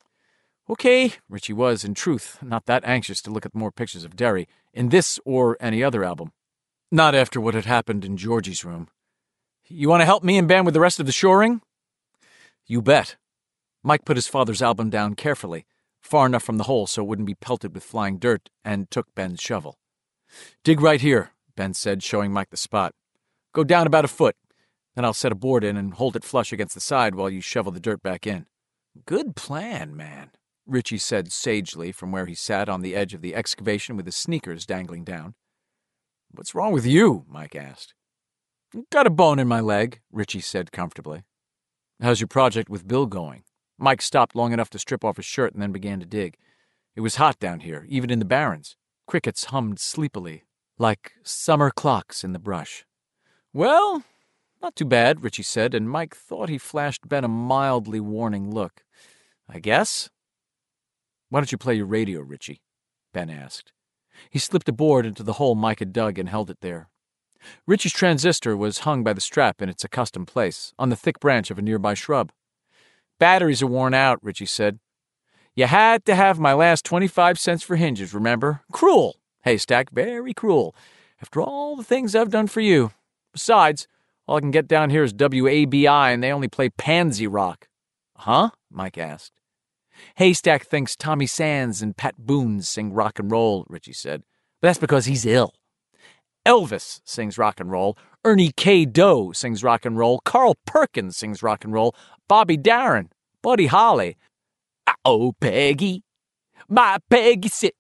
Okay, Richie was, in truth, not that anxious to look at more pictures of Derry, in this or any other album. Not after what had happened in Georgie's room. "You want to help me and Ben with the rest of the shoring?" "You bet." Mike put his father's album down carefully, far enough from the hole so it wouldn't be pelted with flying dirt, and took Ben's shovel. "Dig right here," Ben said, showing Mike the spot. "Go down about a foot. Then I'll set a board in and hold it flush against the side while you shovel the dirt back in." "Good plan, man," Richie said sagely from where he sat on the edge of the excavation with his sneakers dangling down. "What's wrong with you?" Mike asked. "Got a bone in my leg," Richie said comfortably. "How's your project with Bill going?" Mike stopped long enough to strip off his shirt and then began to dig. It was hot down here, even in the barrens. Crickets hummed sleepily, like summer clocks in the brush. "Well, not too bad," Richie said, and Mike thought he flashed Ben a mildly warning look. "I guess." "Why don't you play your radio, Richie?" Ben asked. He slipped a board into the hole Mike had dug and held it there. Richie's transistor was hung by the strap in its accustomed place, on the thick branch of a nearby shrub. "Batteries are worn out," Richie said. "You had to have my last twenty-five cents for hinges, remember? Cruel, Haystack, very cruel, after all the things I've done for you. Besides, all I can get down here is W A B I, and they only play pansy rock." "Huh?" Mike asked. "Haystack thinks Tommy Sands and Pat Boone sing rock and roll," Richie said. "But that's because he's ill. Elvis sings rock and roll. Ernie K. Doe sings rock and roll. Carl Perkins sings rock and roll. Bobby Darin, Buddy Holly. Oh, Peggy, my Peggy sit.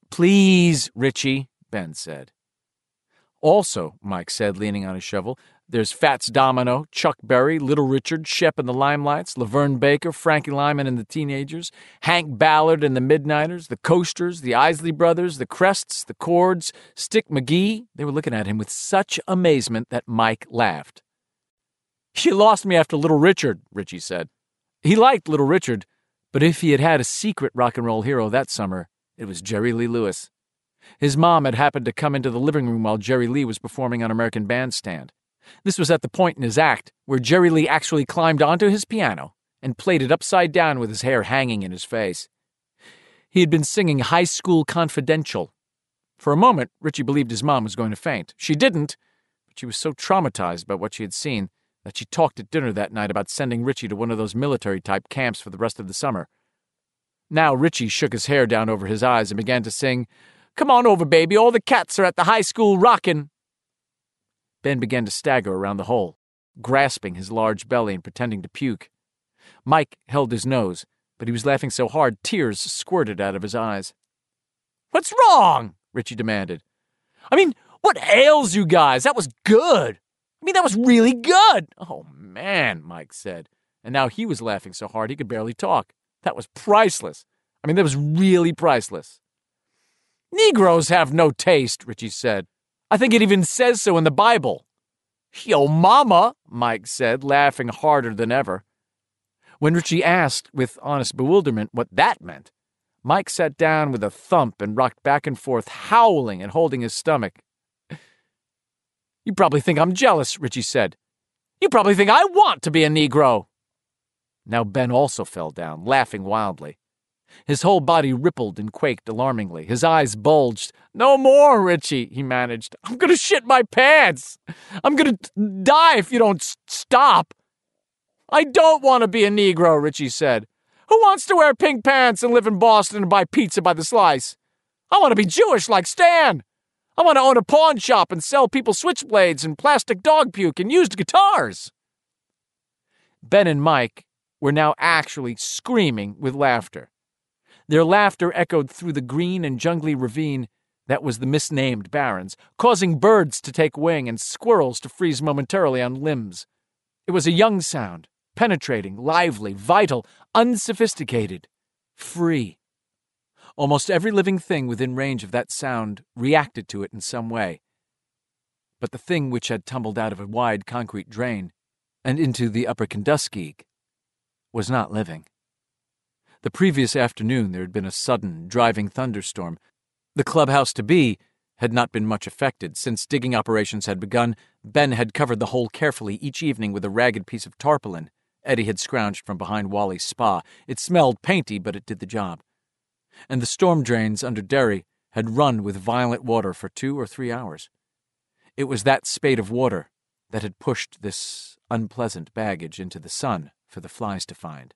"Please, Richie," Ben said. "Also," Mike said, leaning on his shovel, There's Fats Domino, Chuck Berry, Little Richard, Shep and the Limelights, Laverne Baker, Frankie Lyman and the Teenagers, Hank Ballard and the Midnighters, the Coasters, the Isley Brothers, the Crests, the Chords, Stick McGee. They were looking at him with such amazement that Mike laughed. "You lost me after Little Richard," Richie said. He liked Little Richard, but if he had had a secret rock and roll hero that summer, it was Jerry Lee Lewis. His mom had happened to come into the living room while Jerry Lee was performing on American Bandstand. This was at the point in his act where Jerry Lee actually climbed onto his piano and played it upside down with his hair hanging in his face. He had been singing High School Confidential. For a moment, Richie believed his mom was going to faint. She didn't, but she was so traumatized by what she had seen that she talked at dinner that night about sending Richie to one of those military-type camps for the rest of the summer. Now Richie shook his hair down over his eyes and began to sing, "Come on over, baby, all the cats are at the high school rockin'." Ben began to stagger around the hole, grasping his large belly and pretending to puke. Mike held his nose, but he was laughing so hard tears squirted out of his eyes. "What's wrong?" Richie demanded. "I mean, what ails you guys? That was good. I mean, that was really good." "Oh, man," Mike said, and now he was laughing so hard he could barely talk. "That was priceless. I mean, that was really priceless." "Negroes have no taste," Richie said. "I think it even says so in the Bible." "Yo, mama," Mike said, laughing harder than ever. When Richie asked, with honest bewilderment, what that meant, Mike sat down with a thump and rocked back and forth, howling and holding his stomach. "You probably think I'm jealous," Richie said. "You probably think I want to be a Negro." Now Ben also fell down, laughing wildly. His whole body rippled and quaked alarmingly. His eyes bulged. "No more, Richie," he managed. "I'm going to shit my pants. I'm going to die if you don't s- stop." "I don't want to be a Negro," Richie said. "Who wants to wear pink pants and live in Boston and buy pizza by the slice? I want to be Jewish like Stan. I want to own a pawn shop and sell people switchblades and plastic dog puke and used guitars." Ben and Mike were now actually screaming with laughter. Their laughter echoed through the green and jungly ravine that was the misnamed Barrens, causing birds to take wing and squirrels to freeze momentarily on limbs. It was a young sound, penetrating, lively, vital, unsophisticated, free. Almost every living thing within range of that sound reacted to it in some way. But the thing which had tumbled out of a wide concrete drain and into the upper Kenduskeag was not living. The previous afternoon there had been a sudden, driving thunderstorm. The clubhouse to be had not been much affected. Since digging operations had begun, Ben had covered the hole carefully each evening with a ragged piece of tarpaulin Eddie had scrounged from behind Wally's spa. It smelled painty, but it did the job. And the storm drains under Derry had run with violent water for two or three hours. It was that spate of water that had pushed this unpleasant baggage into the sun for the flies to find.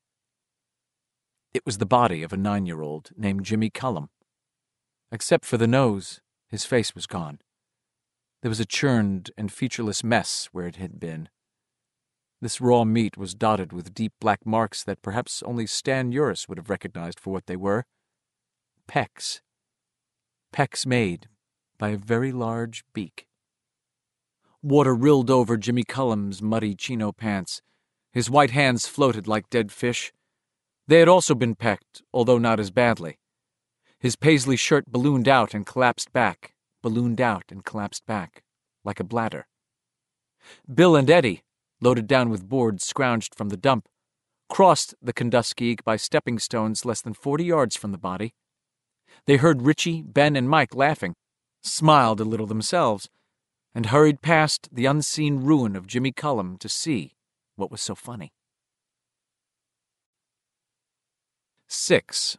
It was the body of a nine-year-old named Jimmy Cullum. Except for the nose, his face was gone. There was a churned and featureless mess where it had been. This raw meat was dotted with deep black marks that perhaps only Stan Uris would have recognized for what they were. Pecks. Pecks made by a very large beak. Water rilled over Jimmy Cullum's muddy chino pants. His white hands floated like dead fish. They had also been pecked, although not as badly. His paisley shirt ballooned out and collapsed back, ballooned out and collapsed back, like a bladder. Bill and Eddie, loaded down with boards scrounged from the dump, crossed the Kenduskeag by stepping stones less than forty yards from the body. They heard Richie, Ben, and Mike laughing, smiled a little themselves, and hurried past the unseen ruin of Jimmy Cullum to see what was so funny. Six.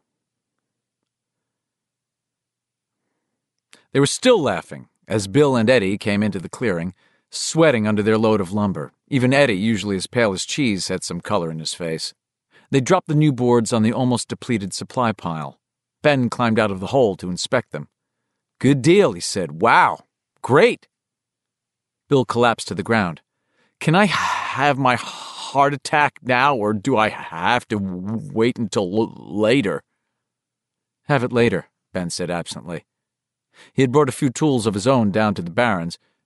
They were still laughing as Bill and Eddie came into the clearing, sweating under their load of lumber. Even Eddie, usually as pale as cheese, had some color in his face. They dropped the new boards on the almost depleted supply pile. Ben climbed out of the hole to inspect them. "Good deal," he said. "Wow. Great." Bill collapsed to the ground. "Can I have my heart attack now, or do I have to wait until l- later? Have it later," Ben said absently. He had brought a few tools of his own down to the Barrens,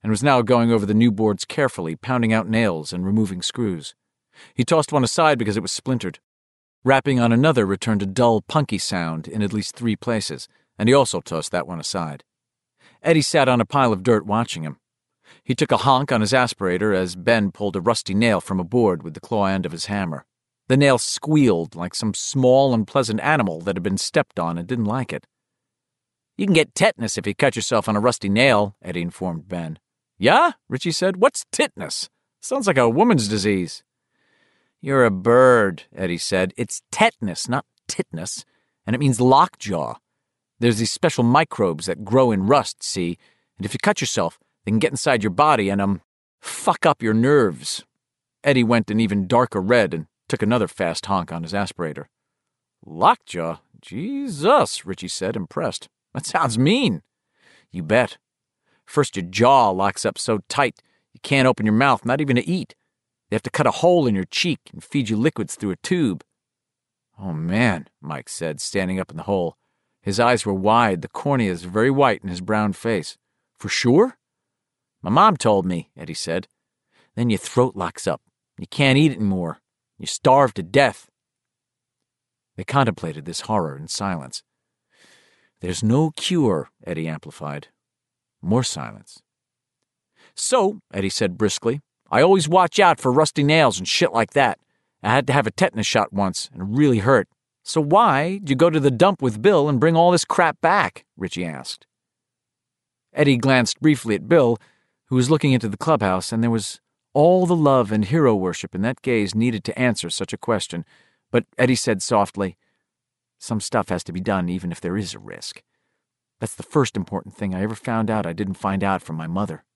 and was now going over the new boards carefully, pounding out nails and removing screws. He tossed one aside because it was splintered. Rapping on another returned a dull, punky sound in at least three places, and he also tossed that one aside. Eddie sat on a pile of dirt watching him. He took a honk on his aspirator as Ben pulled a rusty nail from a board with the claw end of his hammer. The nail squealed like some small, unpleasant animal that had been stepped on and didn't like it. "You can get tetanus if you cut yourself on a rusty nail," Eddie informed Ben. "Yeah?" Richie said. "What's tetanus? Sounds like a woman's disease." "You're a bird," Eddie said. "It's tetanus, not titnus, and it means lockjaw. There's these special microbes that grow in rust, see, and if you cut yourself, they can get inside your body and, um, fuck up your nerves." Eddie went an even darker red and took another fast honk on his aspirator. "Lockjaw? Jesus," Richie said, impressed. "That sounds mean." "You bet. First your jaw locks up so tight you can't open your mouth, not even to eat. They have to cut a hole in your cheek and feed you liquids through a tube." "Oh, man," Mike said, standing up in the hole. His eyes were wide, the corneas very white in his brown face. "For sure?" "My mom told me," Eddie said. "Then your throat locks up. You can't eat anymore. You starve to death." They contemplated this horror in silence. "There's no cure," Eddie amplified. More silence. "So," Eddie said briskly, "I always watch out for rusty nails and shit like that. I had to have a tetanus shot once, and it really hurt. So why'd you go to the dump with Bill and bring all this crap back?" Richie asked. Eddie glanced briefly at Bill, who was looking into the clubhouse, and there was all the love and hero worship in that gaze needed to answer such a question, but Eddie said softly, "Some stuff has to be done even if there is a risk. That's the first important thing I ever found out I didn't find out from my mother."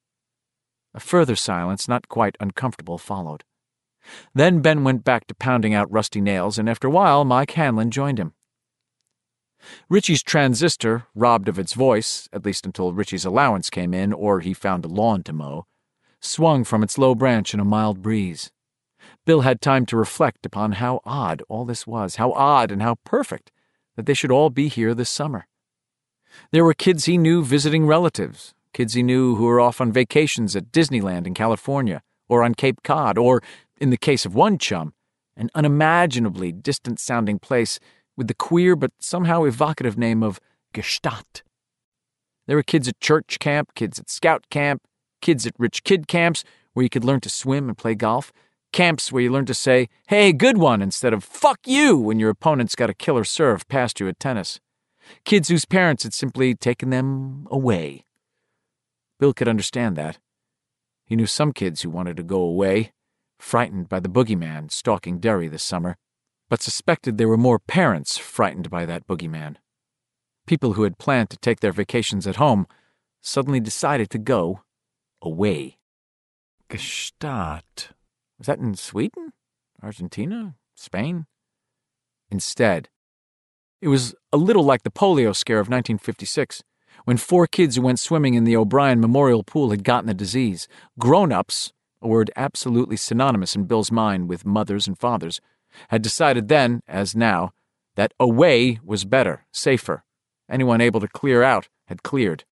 A further silence, not quite uncomfortable, followed. Then Ben went back to pounding out rusty nails, and after a while Mike Hanlon joined him. Richie's transistor, robbed of its voice, at least until Richie's allowance came in or he found a lawn to mow, swung from its low branch in a mild breeze. Bill had time to reflect upon how odd all this was, how odd and how perfect that they should all be here this summer. There were kids he knew visiting relatives, kids he knew who were off on vacations at Disneyland in California, or on Cape Cod, or, in the case of one chum, an unimaginably distant-sounding place with the queer but somehow evocative name of Gstaad. There were kids at church camp, kids at scout camp, kids at rich kid camps where you could learn to swim and play golf, camps where you learned to say, "Hey, good one," instead of "fuck you" when your opponent's got a killer serve past you at tennis. Kids whose parents had simply taken them away. Bill could understand that. He knew some kids who wanted to go away, frightened by the boogeyman stalking Derry this summer, but suspected there were more parents frightened by that boogeyman. People who had planned to take their vacations at home suddenly decided to go away. Gstaad. Was that in Sweden? Argentina? Spain? Instead, it was a little like the polio scare of nineteen fifty-six, when four kids who went swimming in the O'Brien Memorial Pool had gotten the disease. Grown-ups, a word absolutely synonymous in Bill's mind with mothers and fathers, had decided then, as now, that away was better, safer. Anyone able to clear out had cleared.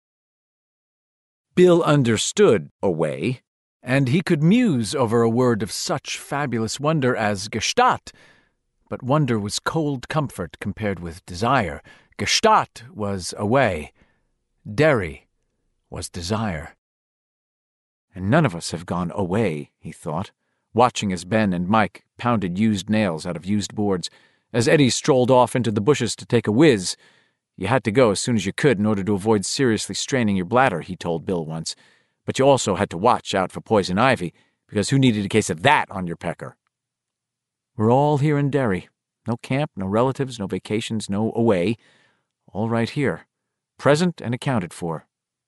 Bill understood away, and he could muse over a word of such fabulous wonder as Gstaad. But wonder was cold comfort compared with desire. Gstaad was away. Derry was desire. And none of us have gone away, he thought, watching as Ben and Mike pounded used nails out of used boards. As Eddie strolled off into the bushes to take a whiz, "You had to go as soon as you could in order to avoid seriously straining your bladder," he told Bill once. "But you also had to watch out for poison ivy, because who needed a case of that on your pecker?" We're all here in Derry. No camp, no relatives, no vacations, no away. All right here. Present and accounted for.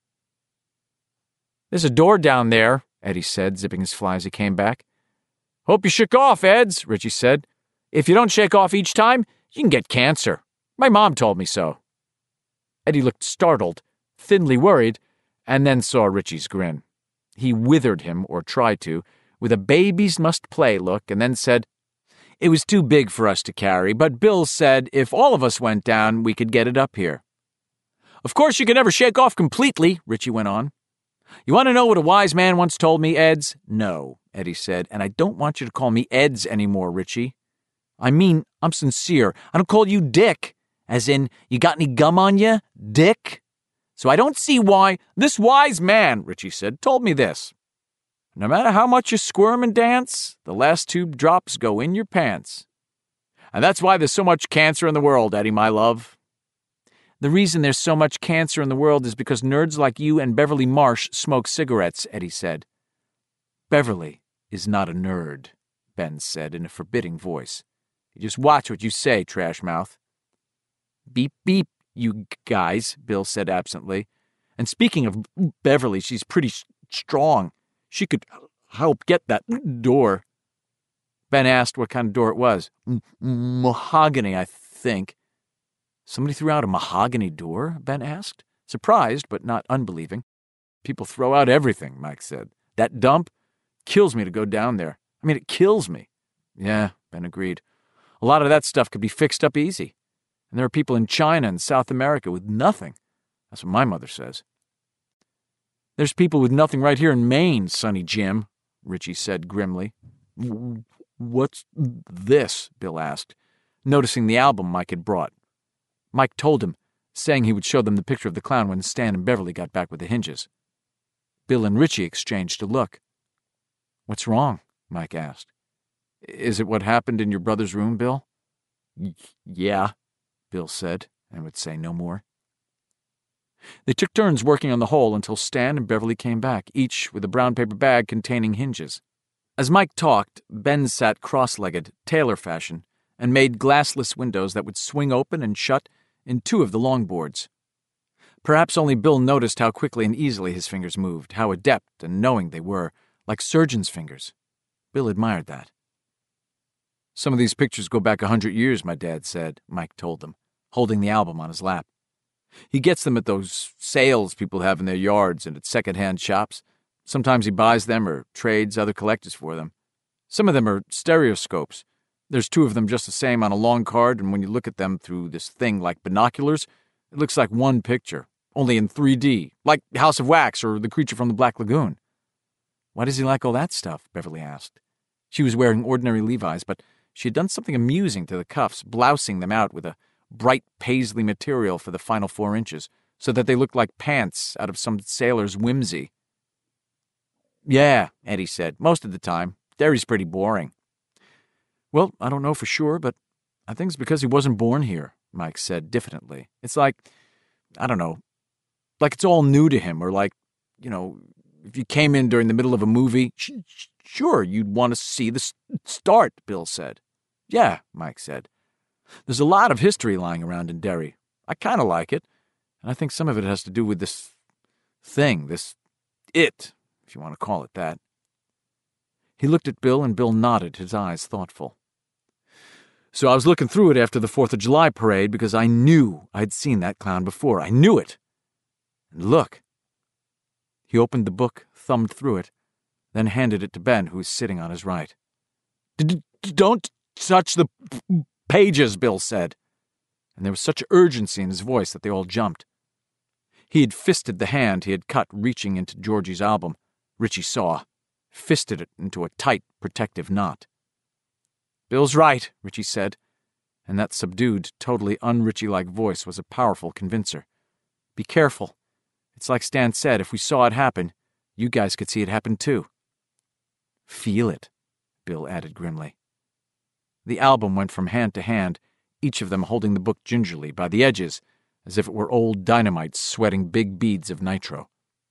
"There's a door down there," Eddie said, zipping his fly as he came back. "Hope you shook off, Eds," Richie said. "If you don't shake off each time, you can get cancer. My mom told me so." Eddie looked startled, thinly worried, and then saw Richie's grin. He withered him, or tried to, with a babies-must-play look, and then said, "It was too big for us to carry, but Bill said if all of us went down, we could get it up here." "Of course you can never shake off completely," Richie went on. You want to know what a wise man once told me, Eds? No, Eddie said, and I don't want you to call me Eds anymore, Richie. I mean, I'm sincere. I don't call you Dick, as in, you got any gum on you, Dick? So I don't see why this wise man, Richie said, told me this. No matter how much you squirm and dance, the last two drops go in your pants. And that's why there's so much cancer in the world, Eddie, my love. The reason there's so much cancer in the world is because nerds like you and Beverly Marsh smoke cigarettes, Eddie said. Beverly is not a nerd, Ben said in a forbidding voice. You just watch what you say, trash mouth. Beep, beep, you guys, Bill said absently. And speaking of Beverly, she's pretty strong. She could help get that door. Ben asked what kind of door it was. Mahogany, I think. Somebody threw out a mahogany door? Ben asked, surprised but not unbelieving. People throw out everything, Mike said. That dump kills me to go down there. I mean, it kills me. Yeah, Ben agreed. A lot of that stuff could be fixed up easy. And there are people in China and South America with nothing. That's what my mother says. There's people with nothing right here in Maine, Sonny Jim, Richie said grimly. What's this? Bill asked, noticing the album Mike had brought. Mike told him, saying he would show them the picture of the clown when Stan and Beverly got back with the hinges. Bill and Richie exchanged a look. What's wrong? Mike asked. Is it what happened in your brother's room, Bill? Y- yeah, Bill said, and would say no more. They took turns working on the hole until Stan and Beverly came back, each with a brown paper bag containing hinges. As Mike talked, Ben sat cross-legged, tailor fashion, and made glassless windows that would swing open and shut in two of the longboards. Perhaps only Bill noticed how quickly and easily his fingers moved, how adept and knowing they were, like surgeons' fingers. Bill admired that. Some of these pictures go back a hundred years, my dad said, Mike told them, holding the album on his lap. He gets them at those sales people have in their yards and at second-hand shops. Sometimes he buys them or trades other collectors for them. Some of them are stereoscopes. There's two of them just the same on a long card, and when you look at them through this thing like binoculars, it looks like one picture, only in three D, like House of Wax or The Creature from the Black Lagoon. Why does he like all that stuff? Beverly asked. She was wearing ordinary Levi's, but she had done something amusing to the cuffs, blousing them out with a bright paisley material for the final four inches, so that they looked like pants out of some sailor's whimsy. Yeah, Eddie said, most of the time. Derry's pretty boring. Well, I don't know for sure, but I think it's because he wasn't born here, Mike said diffidently. It's like, I don't know, like it's all new to him, or like, you know, if you came in during the middle of a movie, sh- sure, you'd want to see the start, Bill said. Yeah, Mike said. There's a lot of history lying around in Derry. I kind of like it, and I think some of it has to do with this thing, this it, if you want to call it that. He looked at Bill, and Bill nodded, his eyes thoughtful. So I was looking through it after the Fourth of July parade because I knew I'd seen that clown before. I knew it. And look. He opened the book, thumbed through it, then handed it to Ben, who was sitting on his right. Don't touch the pages, Bill said. And there was such urgency in his voice that they all jumped. He had fisted the hand he had cut reaching into Georgie's album. Richie saw. Fisted it into a tight, protective knot. Bill's right, Richie said, and that subdued, totally un-Richie-like voice was a powerful convincer. Be careful. It's like Stan said, if we saw it happen, you guys could see it happen too. Feel it, Bill added grimly. The album went from hand to hand, each of them holding the book gingerly by the edges, as if it were old dynamite sweating big beads of nitro.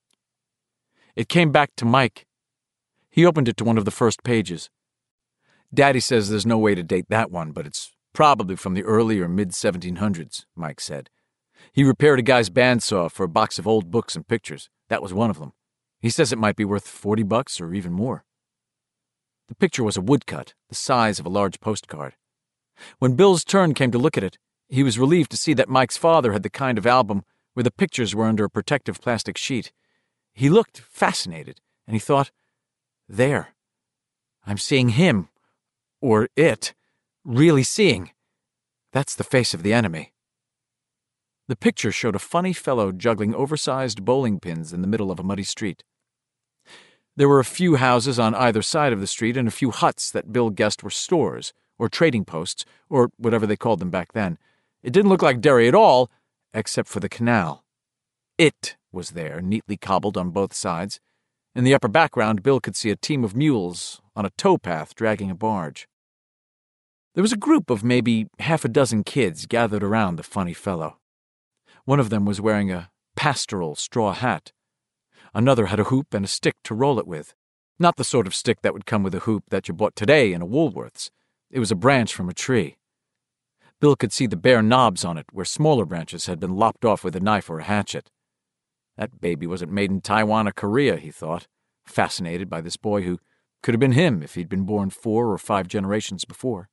It came back to Mike. He opened it to one of the first pages. Daddy says there's no way to date that one, but it's probably from the early or mid seventeen hundreds, Mike said. He repaired a guy's bandsaw for a box of old books and pictures. That was one of them. He says it might be worth forty bucks or even more. The picture was a woodcut, the size of a large postcard. When Bill's turn came to look at it, he was relieved to see that Mike's father had the kind of album where the pictures were under a protective plastic sheet. He looked fascinated, and he thought, there. I'm seeing him. Or it, really seeing. That's the face of the enemy. The picture showed a funny fellow juggling oversized bowling pins in the middle of a muddy street. There were a few houses on either side of the street and a few huts that Bill guessed were stores, or trading posts, or whatever they called them back then. It didn't look like Derry at all, except for the canal. It was there, neatly cobbled on both sides. In the upper background, Bill could see a team of mules on a towpath dragging a barge. There was a group of maybe half a dozen kids gathered around the funny fellow. One of them was wearing a pastoral straw hat. Another had a hoop and a stick to roll it with. Not the sort of stick that would come with a hoop that you bought today in a Woolworth's. It was a branch from a tree. Bill could see the bare knobs on it where smaller branches had been lopped off with a knife or a hatchet. That baby wasn't made in Taiwan or Korea, he thought, fascinated by this boy who could have been him if he'd been born four or five generations before.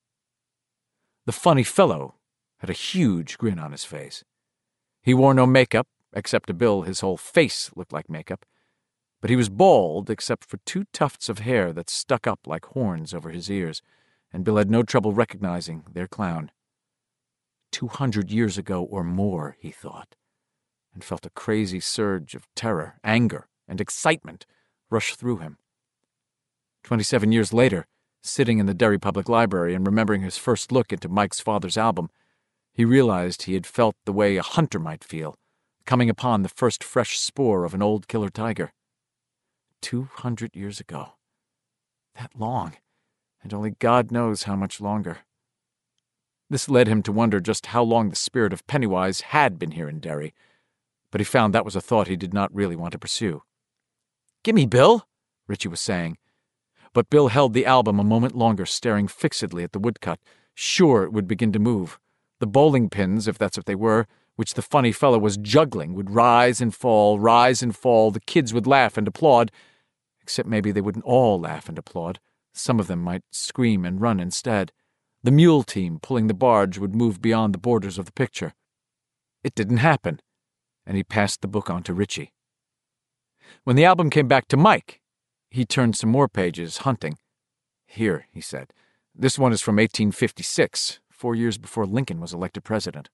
The funny fellow had a huge grin on his face. He wore no makeup, except to Bill his whole face looked like makeup, but he was bald except for two tufts of hair that stuck up like horns over his ears, and Bill had no trouble recognizing their clown. Two hundred years ago or more, he thought, and felt a crazy surge of terror, anger, and excitement rush through him. Twenty-seven years later, sitting in the Derry Public Library and remembering his first look into Mike's father's album, he realized he had felt the way a hunter might feel, coming upon the first fresh spore of an old killer tiger. Two hundred years ago. That long, and only God knows how much longer. This led him to wonder just how long the spirit of Pennywise had been here in Derry, but he found that was a thought he did not really want to pursue. "Gimme, Bill," Richie was saying. But Bill held the album a moment longer, staring fixedly at the woodcut, sure it would begin to move. The bowling pins, if that's what they were, which the funny fellow was juggling, would rise and fall, rise and fall. The kids would laugh and applaud, except maybe they wouldn't all laugh and applaud. Some of them might scream and run instead. The mule team pulling the barge would move beyond the borders of the picture. It didn't happen, and he passed the book on to Richie. When the album came back to Mike, he turned some more pages, hunting. "Here," he said. "This one is from eighteen fifty-six, four years before Lincoln was elected president."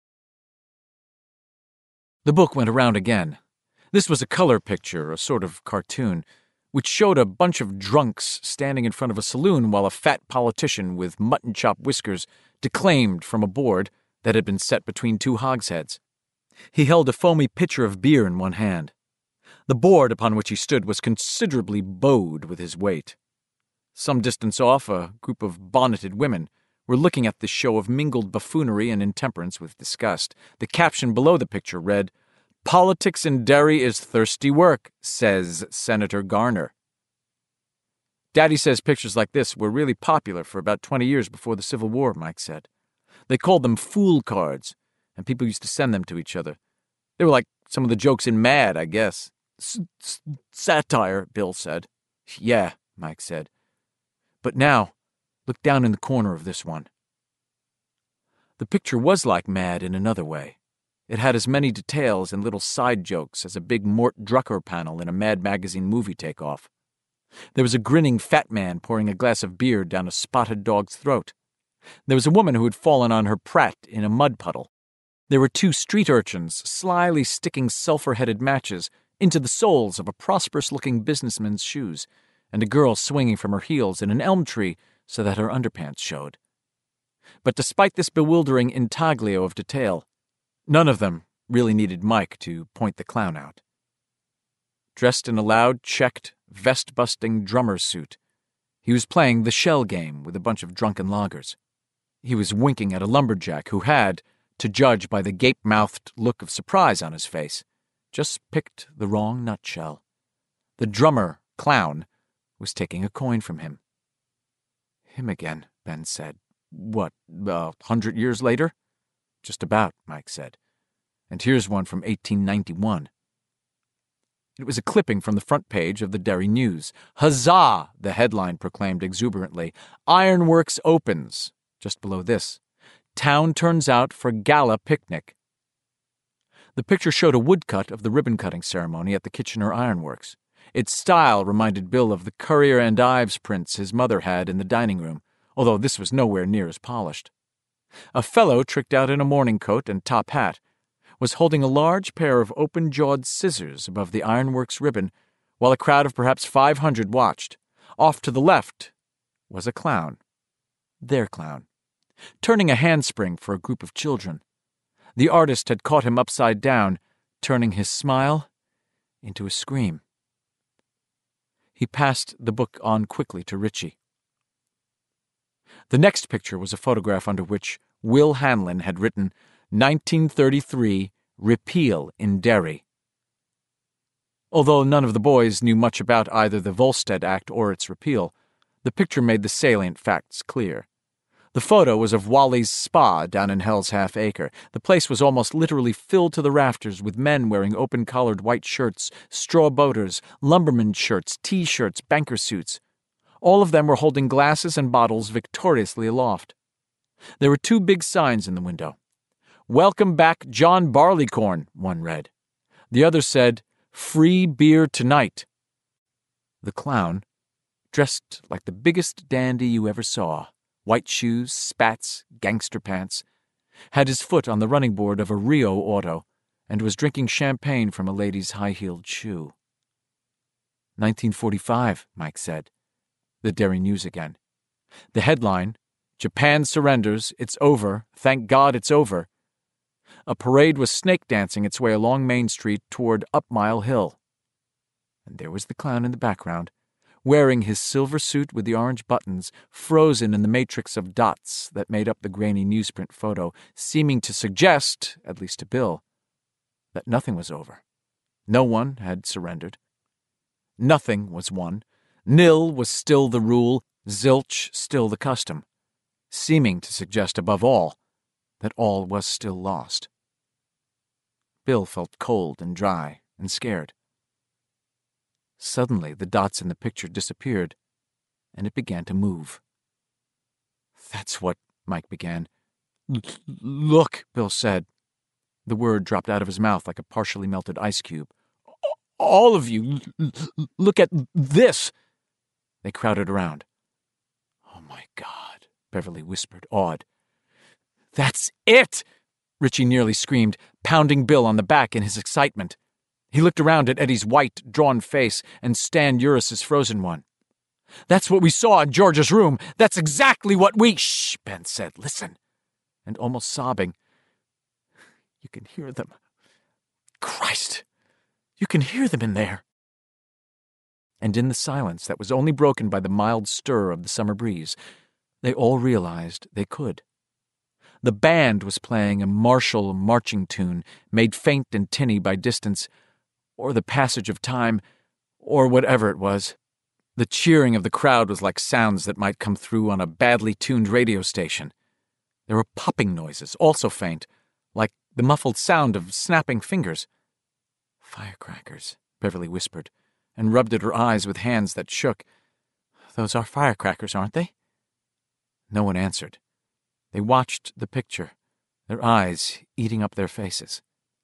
The book went around again. This was a color picture, a sort of cartoon, which showed a bunch of drunks standing in front of a saloon while a fat politician with mutton-chop whiskers declaimed from a board that had been set between two hogsheads. He held a foamy pitcher of beer in one hand. The board upon which he stood was considerably bowed with his weight. Some distance off, a group of bonneted women were looking at this show of mingled buffoonery and intemperance with disgust. The caption below the picture read, "Politics in Derry is thirsty work, says Senator Garner." Daddy says pictures like this were really popular for about twenty years before the Civil War, Mike said. They called them fool cards, and people used to send them to each other. They were like some of the jokes in Mad, I guess. S- s- satire, Bill said. "Yeah," Mike said. "But now, look down in the corner of this one." The picture was like Mad in another way. It had as many details and little side jokes as a big Mort Drucker panel in a Mad Magazine movie takeoff. There was a grinning fat man pouring a glass of beer down a spotted dog's throat. There was a woman who had fallen on her prat in a mud puddle. There were two street urchins slyly sticking sulphur-headed matches into the soles of a prosperous-looking businessman's shoes, and a girl swinging from her heels in an elm tree so that her underpants showed. But despite this bewildering intaglio of detail, none of them really needed Mike to point the clown out. Dressed in a loud, checked, vest-busting drummer's suit, he was playing the shell game with a bunch of drunken loggers. He was winking at a lumberjack who had, to judge by the gape-mouthed look of surprise on his face, just picked the wrong nutshell. The drummer, clown, was taking a coin from him. "Him again," Ben said. "What, a hundred years later?" "Just about," Mike said. "And here's one from eighteen ninety-one. It was a clipping from the front page of the Derry News. "Huzzah!" the headline proclaimed exuberantly. "Ironworks opens." Just below this, "Town turns out for gala picnic." The picture showed a woodcut of the ribbon-cutting ceremony at the Kitchener Ironworks. Its style reminded Bill of the Currier and Ives prints his mother had in the dining room, although this was nowhere near as polished. A fellow tricked out in a morning coat and top hat was holding a large pair of open-jawed scissors above the ironworks ribbon, while a crowd of perhaps five hundred watched. Off to the left was a clown. Their clown. Turning a handspring for a group of children. The artist had caught him upside down, turning his smile into a scream. He passed the book on quickly to Richie. The next picture was a photograph under which Will Hanlon had written nineteen thirty-three Repeal in Derry. Although none of the boys knew much about either the Volstead Act or its repeal, the picture made the salient facts clear. The photo was of Wally's Spa down in Hell's Half Acre. The place was almost literally filled to the rafters with men wearing open-collared white shirts, straw boaters, lumberman shirts, T-shirts, banker suits. All of them were holding glasses and bottles victoriously aloft. There were two big signs in the window. "Welcome back, John Barleycorn," one read. The other said, "Free beer tonight." The clown, dressed like the biggest dandy you ever saw, white shoes, spats, gangster pants, had his foot on the running board of a Rio auto and was drinking champagne from a lady's high-heeled shoe. nineteen forty-five, Mike said. The Derry News again. The headline, "Japan surrenders, it's over, thank God it's over." A parade was snake dancing its way along Main Street toward Up Mile Hill. And there was the clown in the background, wearing his silver suit with the orange buttons, frozen in the matrix of dots that made up the grainy newsprint photo, seeming to suggest, at least to Bill, that nothing was over. No one had surrendered. Nothing was won. Nil was still the rule, zilch still the custom, seeming to suggest above all that all was still lost. Bill felt cold and dry and scared. Suddenly, the dots in the picture disappeared, and it began to move. "That's what," Mike began. "Look," Bill said. The word dropped out of his mouth like a partially melted ice cube. "All of you, look at this!" They crowded around. "Oh, my God," Beverly whispered, awed. "That's it!" Richie nearly screamed, pounding Bill on the back in his excitement. He looked around at Eddie's white, drawn face and Stan Uris's frozen one. "That's what we saw in George's room. That's exactly what we—" "Shh," Ben said. "Listen." And almost sobbing, "You can hear them. Christ, you can hear them in there." And in the silence that was only broken by the mild stir of the summer breeze, they all realized they could. The band was playing a martial marching tune, made faint and tinny by distance, or the passage of time, or whatever it was. The cheering of the crowd was like sounds that might come through on a badly tuned radio station. There were popping noises, also faint, like the muffled sound of snapping fingers. "Firecrackers," Beverly whispered, and rubbed at her eyes with hands that shook. "Those are firecrackers, aren't they?" No one answered. They watched the picture, their eyes eating up their faces.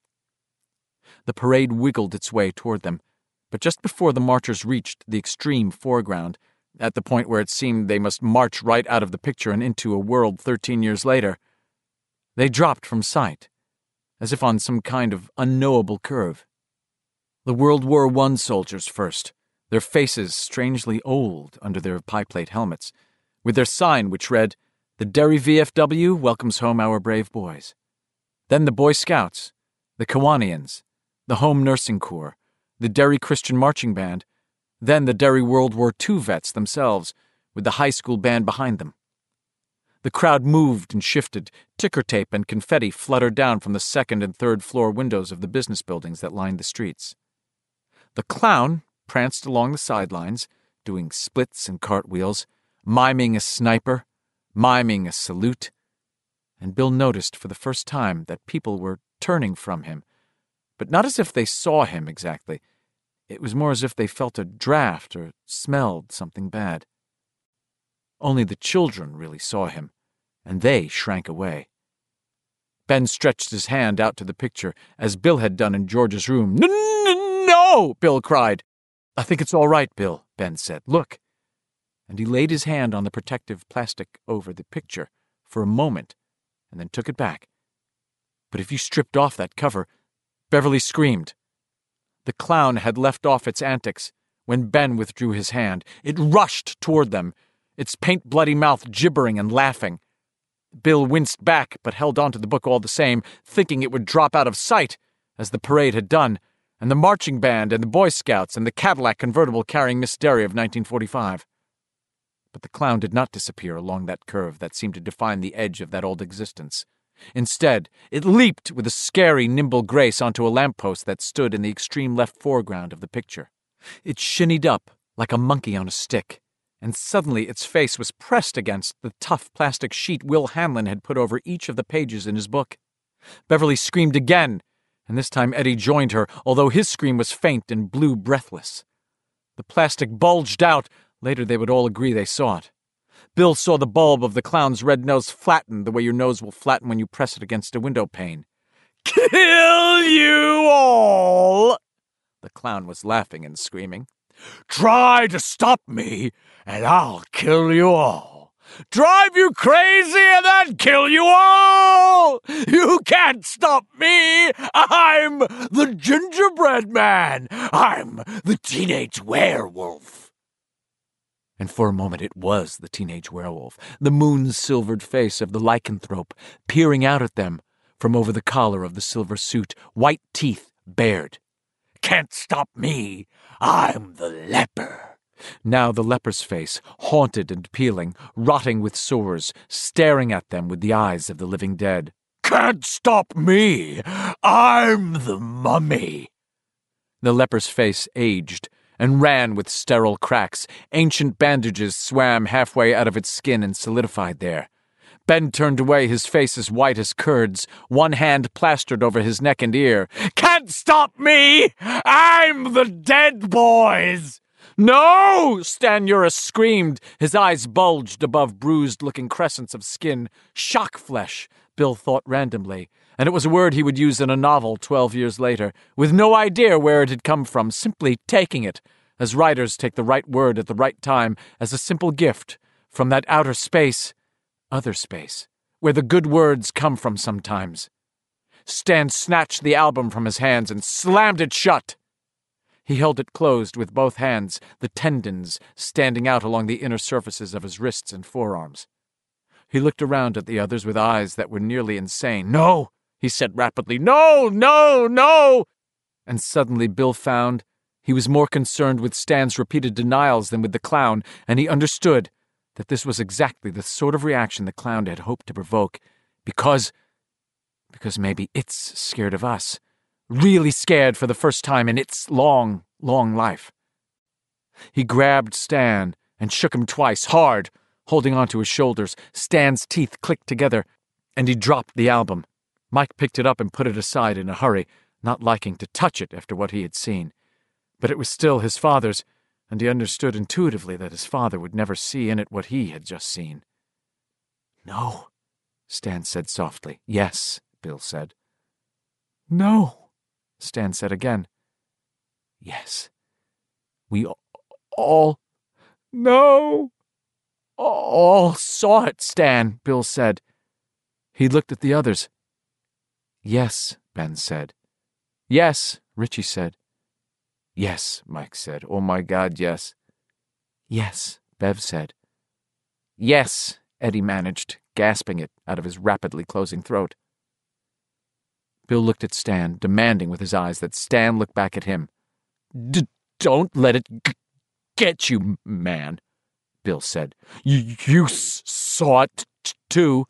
The parade wiggled its way toward them, but just before the marchers reached the extreme foreground, at the point where it seemed they must march right out of the picture and into a world thirteen years later, they dropped from sight, as if on some kind of unknowable curve. The World War One soldiers first, their faces strangely old under their pie-plate helmets, with their sign which read, "The Derry V F W welcomes home our brave boys." Then the Boy Scouts, the Kiwanians, the Home Nursing Corps, the Derry Christian Marching Band, then the Derry World War Two vets themselves, with the high school band behind them. The crowd moved and shifted. Ticker tape and confetti fluttered down from the second and third floor windows of the business buildings that lined the streets. The clown pranced along the sidelines, doing splits and cartwheels, miming a sniper, miming a salute, and Bill noticed for the first time that people were turning from him, but not as if they saw him exactly. It was more as if they felt a draft or smelled something bad. Only the children really saw him, and they shrank away. Ben stretched his hand out to the picture, as Bill had done in George's room. "No, no, no!" Bill cried. "I think it's all right, Bill," Ben said. "Look." And he laid his hand on the protective plastic over the picture for a moment, and then took it back. But if you stripped off that cover, Beverly screamed. The clown had left off its antics when Ben withdrew his hand. It rushed toward them, its paint-bloody mouth gibbering and laughing. Bill winced back, but held onto the book all the same, thinking it would drop out of sight, as the parade had done, and the marching band and the Boy Scouts and the Cadillac convertible carrying Miss Derry of nineteen forty-five. But the clown did not disappear along that curve that seemed to define the edge of that old existence. Instead, it leaped with a scary, nimble grace onto a lamppost that stood in the extreme left foreground of the picture. It shinnied up like a monkey on a stick, and suddenly its face was pressed against the tough plastic sheet Will Hanlon had put over each of the pages in his book. Beverly screamed again, and this time Eddie joined her, although his scream was faint and blue breathless. The plastic bulged out. Later they would all agree they saw it. Bill saw the bulb of the clown's red nose flatten the way your nose will flatten when you press it against a window pane. "Kill you all!" The clown was laughing and screaming. "Try to stop me, and I'll kill you all. Drive you crazy and then kill you all! You can't stop me! I'm the gingerbread man! I'm the teenage werewolf!" And for a moment it was the teenage werewolf, the moon-silvered face of the lycanthrope, peering out at them from over the collar of the silver suit, white teeth bared. "Can't stop me! I'm the leper!" Now the leper's face, haunted and peeling, rotting with sores, staring at them with the eyes of the living dead. "Can't stop me! I'm the mummy!" The leper's face aged and ran with sterile cracks. Ancient bandages swam halfway out of its skin and solidified there. Ben turned away, his face as white as curds, one hand plastered over his neck and ear. "Can't stop me! I'm the dead boys!" "No!" Stan Uris screamed. His eyes bulged above bruised-looking crescents of skin. Shock flesh, Bill thought randomly, and it was a word he would use in a novel twelve years later, with no idea where it had come from, simply taking it, as writers take the right word at the right time, as a simple gift from that outer space, other space, where the good words come from sometimes. Stan snatched the album from his hands and slammed it shut. He held it closed with both hands, the tendons standing out along the inner surfaces of his wrists and forearms. He looked around at the others with eyes that were nearly insane. "No!" he said rapidly. "No, no, no!" And suddenly Bill found he was more concerned with Stan's repeated denials than with the clown, and he understood that this was exactly the sort of reaction the clown had hoped to provoke, because... because maybe it's scared of us. Really scared for the first time in its long, long life. He grabbed Stan and shook him twice, hard, holding onto his shoulders. Stan's teeth clicked together, and he dropped the album. Mike picked it up and put it aside in a hurry, not liking to touch it after what he had seen. But it was still his father's, and he understood intuitively that his father would never see in it what he had just seen. "No," Stan said softly. "Yes," Bill said. "No," Stan said again. "Yes. We all... No. All saw it, Stan," Bill said. He looked at the others. "Yes," Ben said. "Yes," Richie said. "Yes," Mike said. "Oh my God, yes." "Yes," Bev said. "Yes," Eddie managed, gasping it out of his rapidly closing throat. Bill looked at Stan, demanding with his eyes that Stan look back at him. D- don't let it g- get you, man," Bill said. You, you s- saw it t- too."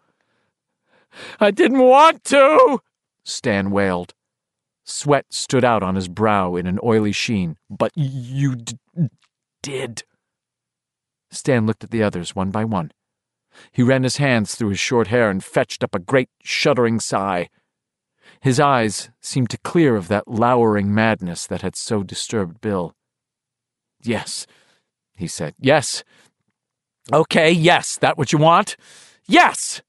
"I didn't want to," Stan wailed. Sweat stood out on his brow in an oily sheen. "But you d- did." Stan looked at the others one by one. He ran his hands through his short hair and fetched up a great, shuddering sigh. His eyes seemed to clear of that lowering madness that had so disturbed Bill. "Yes," he said. "Yes. Okay, yes, that what you want? Yes!"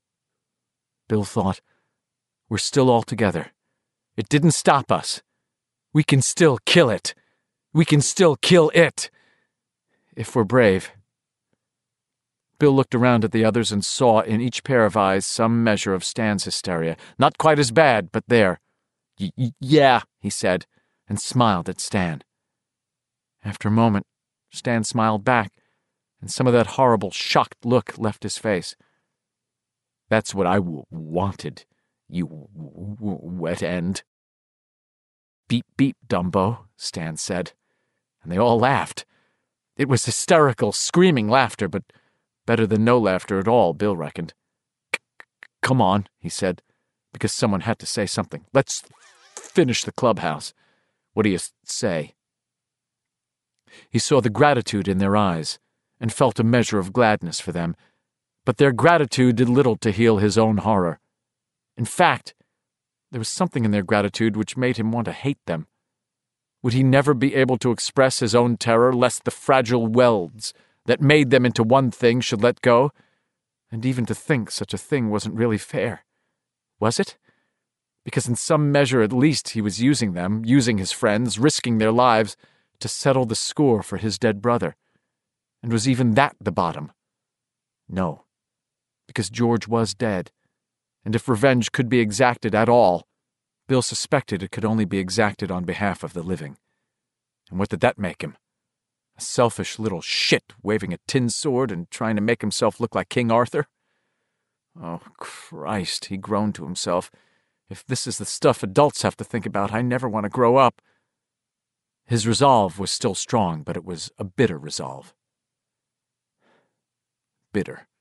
Bill thought, "We're still all together. It didn't stop us. We can still kill it. We can still kill it. If we're brave." Bill looked around at the others and saw in each pair of eyes some measure of Stan's hysteria. Not quite as bad, but there. Y- yeah, he said, and smiled at Stan. After a moment, Stan smiled back, and some of that horrible, shocked look left his face. That's what I w- wanted, you w- w- wet end. Beep, beep, Dumbo, Stan said, and they all laughed. It was hysterical, screaming laughter, but better than no laughter at all, Bill reckoned. Come on, he said, because someone had to say something. Let's finish the clubhouse. What do you say? He saw the gratitude in their eyes and felt a measure of gladness for them, but their gratitude did little to heal his own horror. In fact, there was something in their gratitude which made him want to hate them. Would he never be able to express his own terror lest the fragile welds that made them into one thing should let go? And even to think such a thing wasn't really fair. Was it? Because in some measure at least he was using them, using his friends, risking their lives, to settle the score for his dead brother. And was even that the bottom? No, because George was dead, and if revenge could be exacted at all, Bill suspected it could only be exacted on behalf of the living. And what did that make him? A selfish little shit waving a tin sword and trying to make himself look like King Arthur? Oh, Christ, he groaned to himself. If this is the stuff adults have to think about, I never want to grow up. His resolve was still strong, but it was a bitter resolve. Bitter.